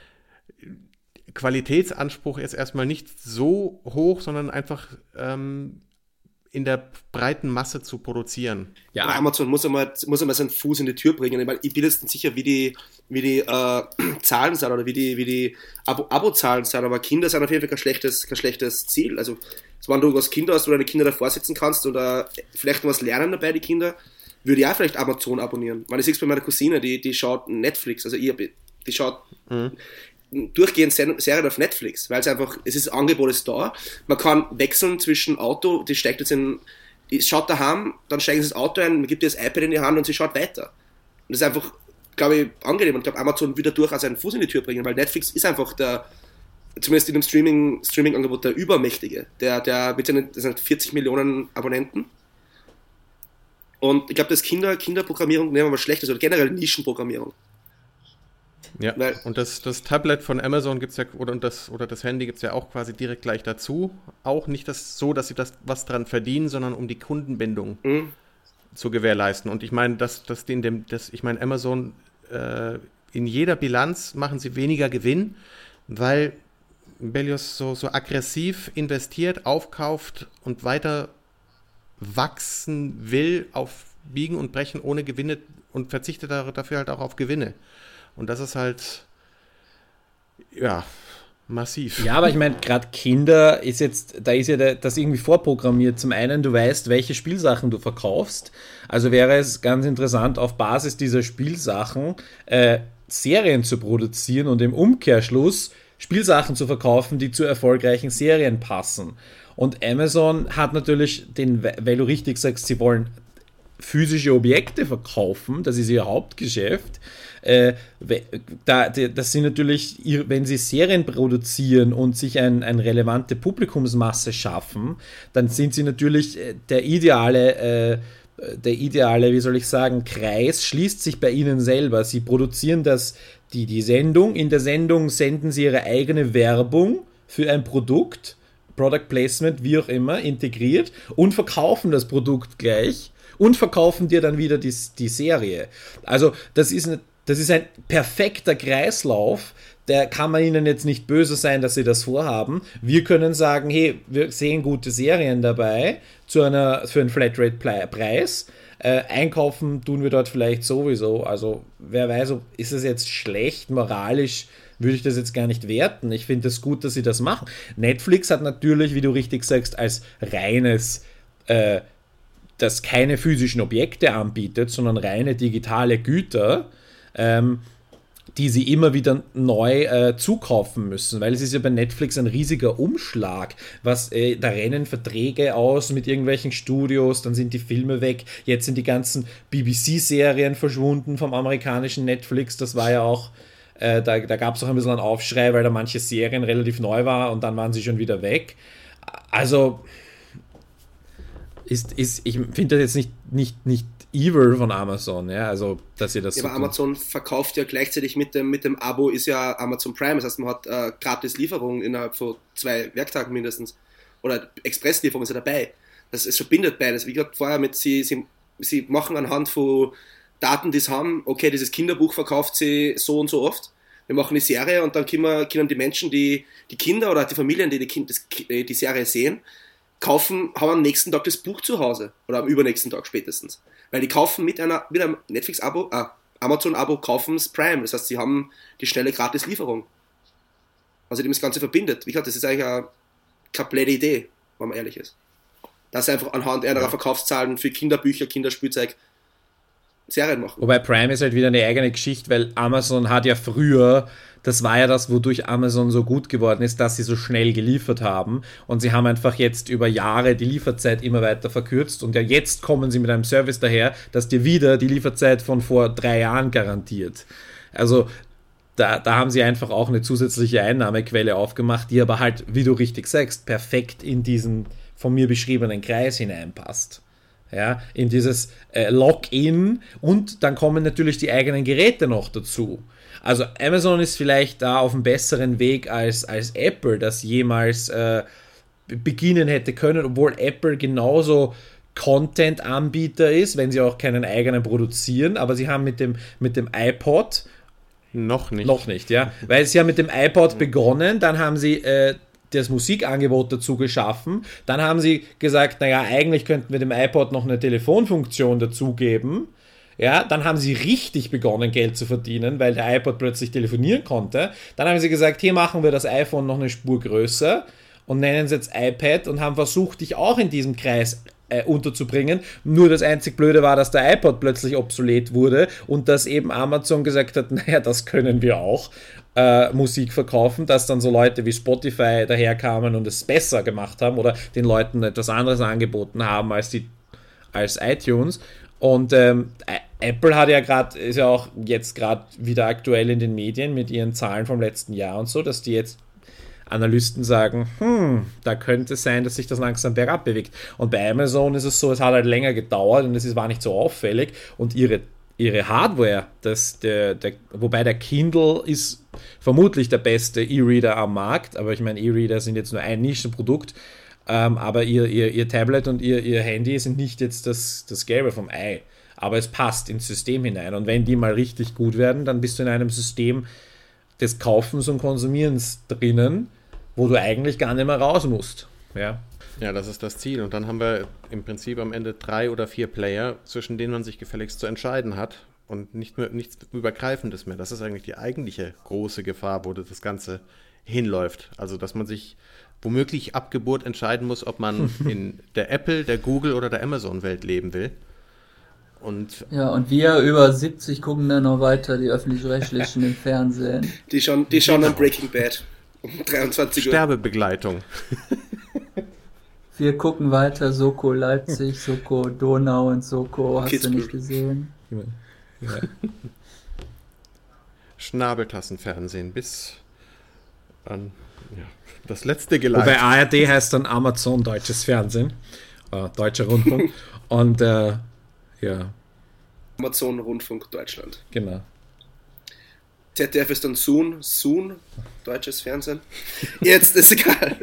Qualitätsanspruch jetzt erstmal nicht so hoch, sondern einfach ähm, in der breiten Masse zu produzieren. Ja, aber Amazon muss einmal, muss einmal seinen Fuß in die Tür bringen. Ich, meine, ich bin jetzt nicht sicher, wie die, wie die äh, Zahlen sind oder wie die, wie die Abo- Abo-Zahlen sind, aber Kinder sind auf jeden Fall kein schlechtes, kein schlechtes Ziel. Also, wenn du was Kinder hast, wo du deine Kinder davor sitzen kannst oder vielleicht noch was lernen dabei, die Kinder, würde ich auch vielleicht Amazon abonnieren. Weil ich sehe es bei meiner Cousine, die, die schaut Netflix, also ich, die schaut mhm. durchgehend Serien auf Netflix, weil es einfach, es ist, das Angebot ist da, man kann wechseln zwischen Auto, die steigt jetzt in, die schaut daheim, dann steigt ins Auto ein, man gibt ihr das iPad in die Hand und sie schaut weiter. Und das ist einfach, glaube ich, angenehm und ich glaube, Amazon wird da durchaus einen Fuß in die Tür bringen, weil Netflix ist einfach der, zumindest in dem Streaming, Streaming-Angebot der Übermächtige, der, der mit seinen, das sind vierzig Millionen Abonnenten. Und ich glaube, das Kinder, Kinderprogrammierung nehmen wir mal schlecht, also generell Nischenprogrammierung. Ja, weil, und das, das Tablet von Amazon gibt es ja, oder das, oder das Handy gibt es ja auch quasi direkt gleich dazu. Auch nicht das, so, dass sie das was dran verdienen, sondern um die Kundenbindung mhm. zu gewährleisten. Und ich meine, dass, dass in dem, das, ich meine, Amazon äh, in jeder Bilanz machen sie weniger Gewinn, weil Bellius so, so aggressiv investiert, aufkauft und weiter wachsen will auf Biegen und Brechen ohne Gewinne und verzichtet dafür halt auch auf Gewinne. Und das ist halt, ja, massiv. Ja, aber ich meine, gerade Kinder ist jetzt, da ist ja das irgendwie vorprogrammiert. Zum einen, du weißt, welche Spielsachen du verkaufst. Also wäre es ganz interessant, auf Basis dieser Spielsachen äh, Serien zu produzieren und im Umkehrschluss Spielsachen zu verkaufen, die zu erfolgreichen Serien passen. Und Amazon hat natürlich den, weil du richtig sagst, sie wollen physische Objekte verkaufen, das ist ihr Hauptgeschäft. Äh, da, das sind natürlich, wenn sie Serien produzieren und sich ein, eine relevante Publikumsmasse schaffen, dann sind sie natürlich der ideale, äh, der ideale, wie soll ich sagen, Kreis schließt sich bei ihnen selber. Sie produzieren das, die, die Sendung, in der Sendung senden sie ihre eigene Werbung für ein Produkt, Product Placement, wie auch immer, integriert und verkaufen das Produkt gleich und verkaufen dir dann wieder die, die Serie. Also das ist eine Das ist ein perfekter Kreislauf, da kann man ihnen jetzt nicht böse sein, dass sie das vorhaben. Wir können sagen, hey, wir sehen gute Serien dabei zu einer, für einen Flatrate-Preis. Äh, einkaufen tun wir dort vielleicht sowieso. Also wer weiß, ist es jetzt schlecht, moralisch würde ich das jetzt gar nicht werten. Ich finde es gut, dass sie das machen. Netflix hat natürlich, wie du richtig sagst, als reines äh, das keine physischen Objekte anbietet, sondern reine digitale Güter, ähm, die sie immer wieder neu äh, zukaufen müssen, weil es ist ja bei Netflix ein riesiger Umschlag, was äh, da rennen Verträge aus mit irgendwelchen Studios, dann sind die Filme weg, jetzt sind die ganzen B B C-Serien verschwunden vom amerikanischen Netflix, das war ja auch, äh, da, da gab es auch ein bisschen einen Aufschrei, weil da manche Serien relativ neu waren und dann waren sie schon wieder weg. Also ist, ist ich finde das jetzt nicht, nicht, nicht evil von Amazon, ja, also dass ihr das ja, so aber Amazon verkauft ja gleichzeitig mit dem, mit dem Abo ist ja Amazon Prime, das heißt man hat äh, gratis Lieferung innerhalb von zwei Werktagen mindestens oder Expresslieferung ist ja dabei, das es verbindet beides, wie gesagt vorher mit sie, sie, sie machen anhand von Daten, die sie haben, okay, dieses Kinderbuch verkauft sie so und so oft, wir machen die Serie und dann können, können die Menschen, die die Kinder oder die Familien, die die, kind, das, die Serie sehen, kaufen, haben am nächsten Tag das Buch zu Hause oder am übernächsten Tag spätestens. Weil die kaufen mit, einer, mit einem Netflix-Abo, äh, Amazon-Abo, kaufen es Prime. Das heißt, sie haben die schnelle Gratis-Lieferung. Also die das Ganze verbindet. Wie gesagt, das ist eigentlich eine komplette Idee, wenn man ehrlich ist. Dass sie einfach anhand ihrer Verkaufszahlen für Kinderbücher, Kinderspielzeug Serien machen. Wobei Prime ist halt wieder eine eigene Geschichte, weil Amazon hat ja früher, das war ja das, wodurch Amazon so gut geworden ist, dass sie so schnell geliefert haben und sie haben einfach jetzt über Jahre die Lieferzeit immer weiter verkürzt und ja jetzt kommen sie mit einem Service daher, dass dir wieder die Lieferzeit von vor drei Jahren garantiert. Also da, da haben sie einfach auch eine zusätzliche Einnahmequelle aufgemacht, die aber halt, wie du richtig sagst, perfekt in diesen von mir beschriebenen Kreis hineinpasst. Ja, in dieses äh, Login und dann kommen natürlich die eigenen Geräte noch dazu. Also Amazon ist vielleicht da auf einem besseren Weg als, als Apple, das jemals äh, beginnen hätte können, obwohl Apple genauso Content-Anbieter ist, wenn sie auch keinen eigenen produzieren, aber sie haben mit dem, mit dem iPod noch nicht. Noch nicht, ja. Weil sie haben mit dem iPod begonnen, dann haben sie äh, das Musikangebot dazu geschaffen. Dann haben sie gesagt, naja, eigentlich könnten wir dem iPod noch eine Telefonfunktion dazugeben. Ja, dann haben sie richtig begonnen, Geld zu verdienen, weil der iPod plötzlich telefonieren konnte. Dann haben sie gesagt, hier machen wir das iPhone noch eine Spur größer und nennen es jetzt iPad und haben versucht, dich auch in diesem Kreis äh, unterzubringen. Nur das einzig Blöde war, dass der iPod plötzlich obsolet wurde und dass eben Amazon gesagt hat, naja, das können wir auch. Äh, Musik verkaufen, dass dann so Leute wie Spotify daherkamen und es besser gemacht haben oder den Leuten etwas anderes angeboten haben als die als iTunes. Und ähm, Apple hat ja gerade, ist ja auch jetzt gerade wieder aktuell in den Medien mit ihren Zahlen vom letzten Jahr und so, dass die jetzt Analysten sagen, hm, da könnte es sein, dass sich das langsam bergab bewegt. Und bei Amazon ist es so, es hat halt länger gedauert und es war nicht so auffällig und ihre ihre Hardware, das, der, der, wobei der Kindle ist vermutlich der beste E-Reader am Markt, aber ich meine, E-Reader sind jetzt nur ein Nischenprodukt, ähm, aber ihr, ihr, ihr Tablet und ihr, ihr Handy sind nicht jetzt das, das Gelbe vom Ei, aber es passt ins System hinein und wenn die mal richtig gut werden, dann bist du in einem System des Kaufens und Konsumierens drinnen, wo du eigentlich gar nicht mehr raus musst. Ja. Ja, das ist das Ziel. Und dann haben wir im Prinzip am Ende drei oder vier Player, zwischen denen man sich gefälligst zu entscheiden hat und nicht mehr, nichts Übergreifendes mehr. Das ist eigentlich die eigentliche große Gefahr, wo das Ganze hinläuft. Also, dass man sich womöglich ab Geburt entscheiden muss, ob man in der Apple, der Google oder der Amazon-Welt leben will. Und ja, und wir über siebzig gucken dann noch weiter die Öffentlich-Rechtlichen im Fernsehen. Die schauen, die schauen dann Breaking Bad um dreiundzwanzig Uhr. Sterbebegleitung. Wir gucken weiter Soko Leipzig, Soko Donau und Soko, hast Kids du nicht gesehen? Ja. Schnabeltassenfernsehen bis an ja, das letzte Geleit. Wobei A R D heißt dann Amazon Deutsches Fernsehen, äh, Deutscher Rundfunk und äh, ja. Amazon Rundfunk Deutschland. Genau. Z D F ist dann Soon, Soon, Deutsches Fernsehen. Jetzt ist egal.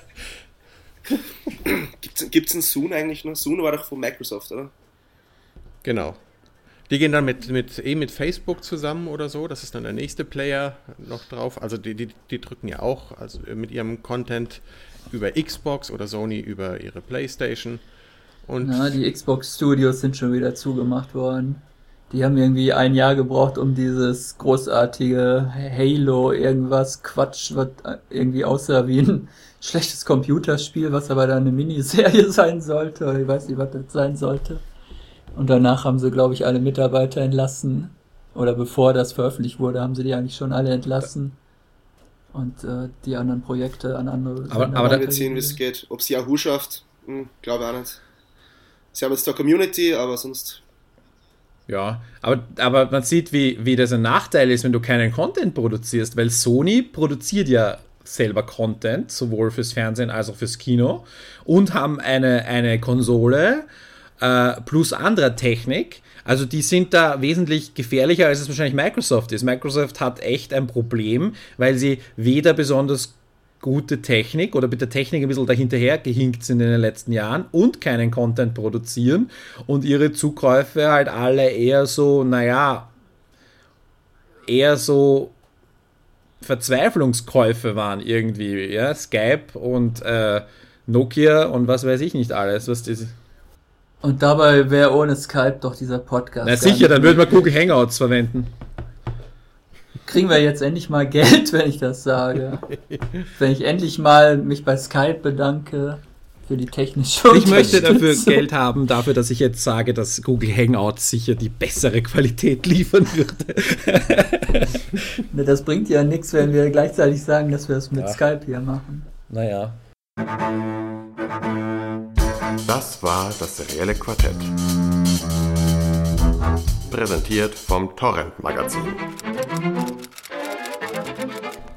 Gibt es einen Soon eigentlich noch? Soon war doch von Microsoft, oder? Genau. Die gehen dann mit, mit, eh mit Facebook zusammen oder so. Das ist dann der nächste Player noch drauf. Also die, die, die drücken ja auch also mit ihrem Content über Xbox oder Sony über ihre Playstation. Und ja, die Xbox Studios sind schon wieder zugemacht worden. Die haben irgendwie ein Jahr gebraucht, um dieses großartige Halo irgendwas Quatsch, was irgendwie aussah wie ein schlechtes Computerspiel, was aber dann eine Miniserie sein sollte, oder ich weiß nicht, was das sein sollte. Und danach haben sie, glaube ich, alle Mitarbeiter entlassen oder bevor das veröffentlicht wurde, haben sie die eigentlich schon alle entlassen. Und äh, die anderen Projekte an andere. Aber, aber da wir sehen, wie es geht. Ob sie Yahoo schafft, hm, glaube ich auch nicht. Sie haben jetzt da Community, aber sonst. Ja, aber, aber man sieht, wie, wie das ein Nachteil ist, wenn du keinen Content produzierst, weil Sony produziert ja selber Content, sowohl fürs Fernsehen als auch fürs Kino, und haben eine, eine Konsole äh, plus andere Technik. Also die sind da wesentlich gefährlicher, als es wahrscheinlich Microsoft ist. Microsoft hat echt ein Problem, weil sie weder besonders gute Technik oder mit der Technik ein bisschen dahinterher gehinkt sind in den letzten Jahren und keinen Content produzieren und ihre Zukäufe halt alle eher so, naja, eher so Verzweiflungskäufe waren irgendwie, ja, Skype und äh, Nokia und was weiß ich nicht alles, was das. Und dabei wäre ohne Skype doch dieser Podcast. Na sicher, dann würden wir Google Hangouts verwenden. Kriegen wir jetzt endlich mal Geld, wenn ich das sage. Wenn ich endlich mal mich bei Skype bedanke für die technische Ich möchte dafür Geld haben, dafür, dass ich jetzt sage, dass Google Hangouts sicher die bessere Qualität liefern würde. Ne, das bringt ja nichts, wenn wir gleichzeitig sagen, dass wir es mit ja. Skype hier machen. Naja. Das war das serielle Quartett. Präsentiert vom Torrent Magazin.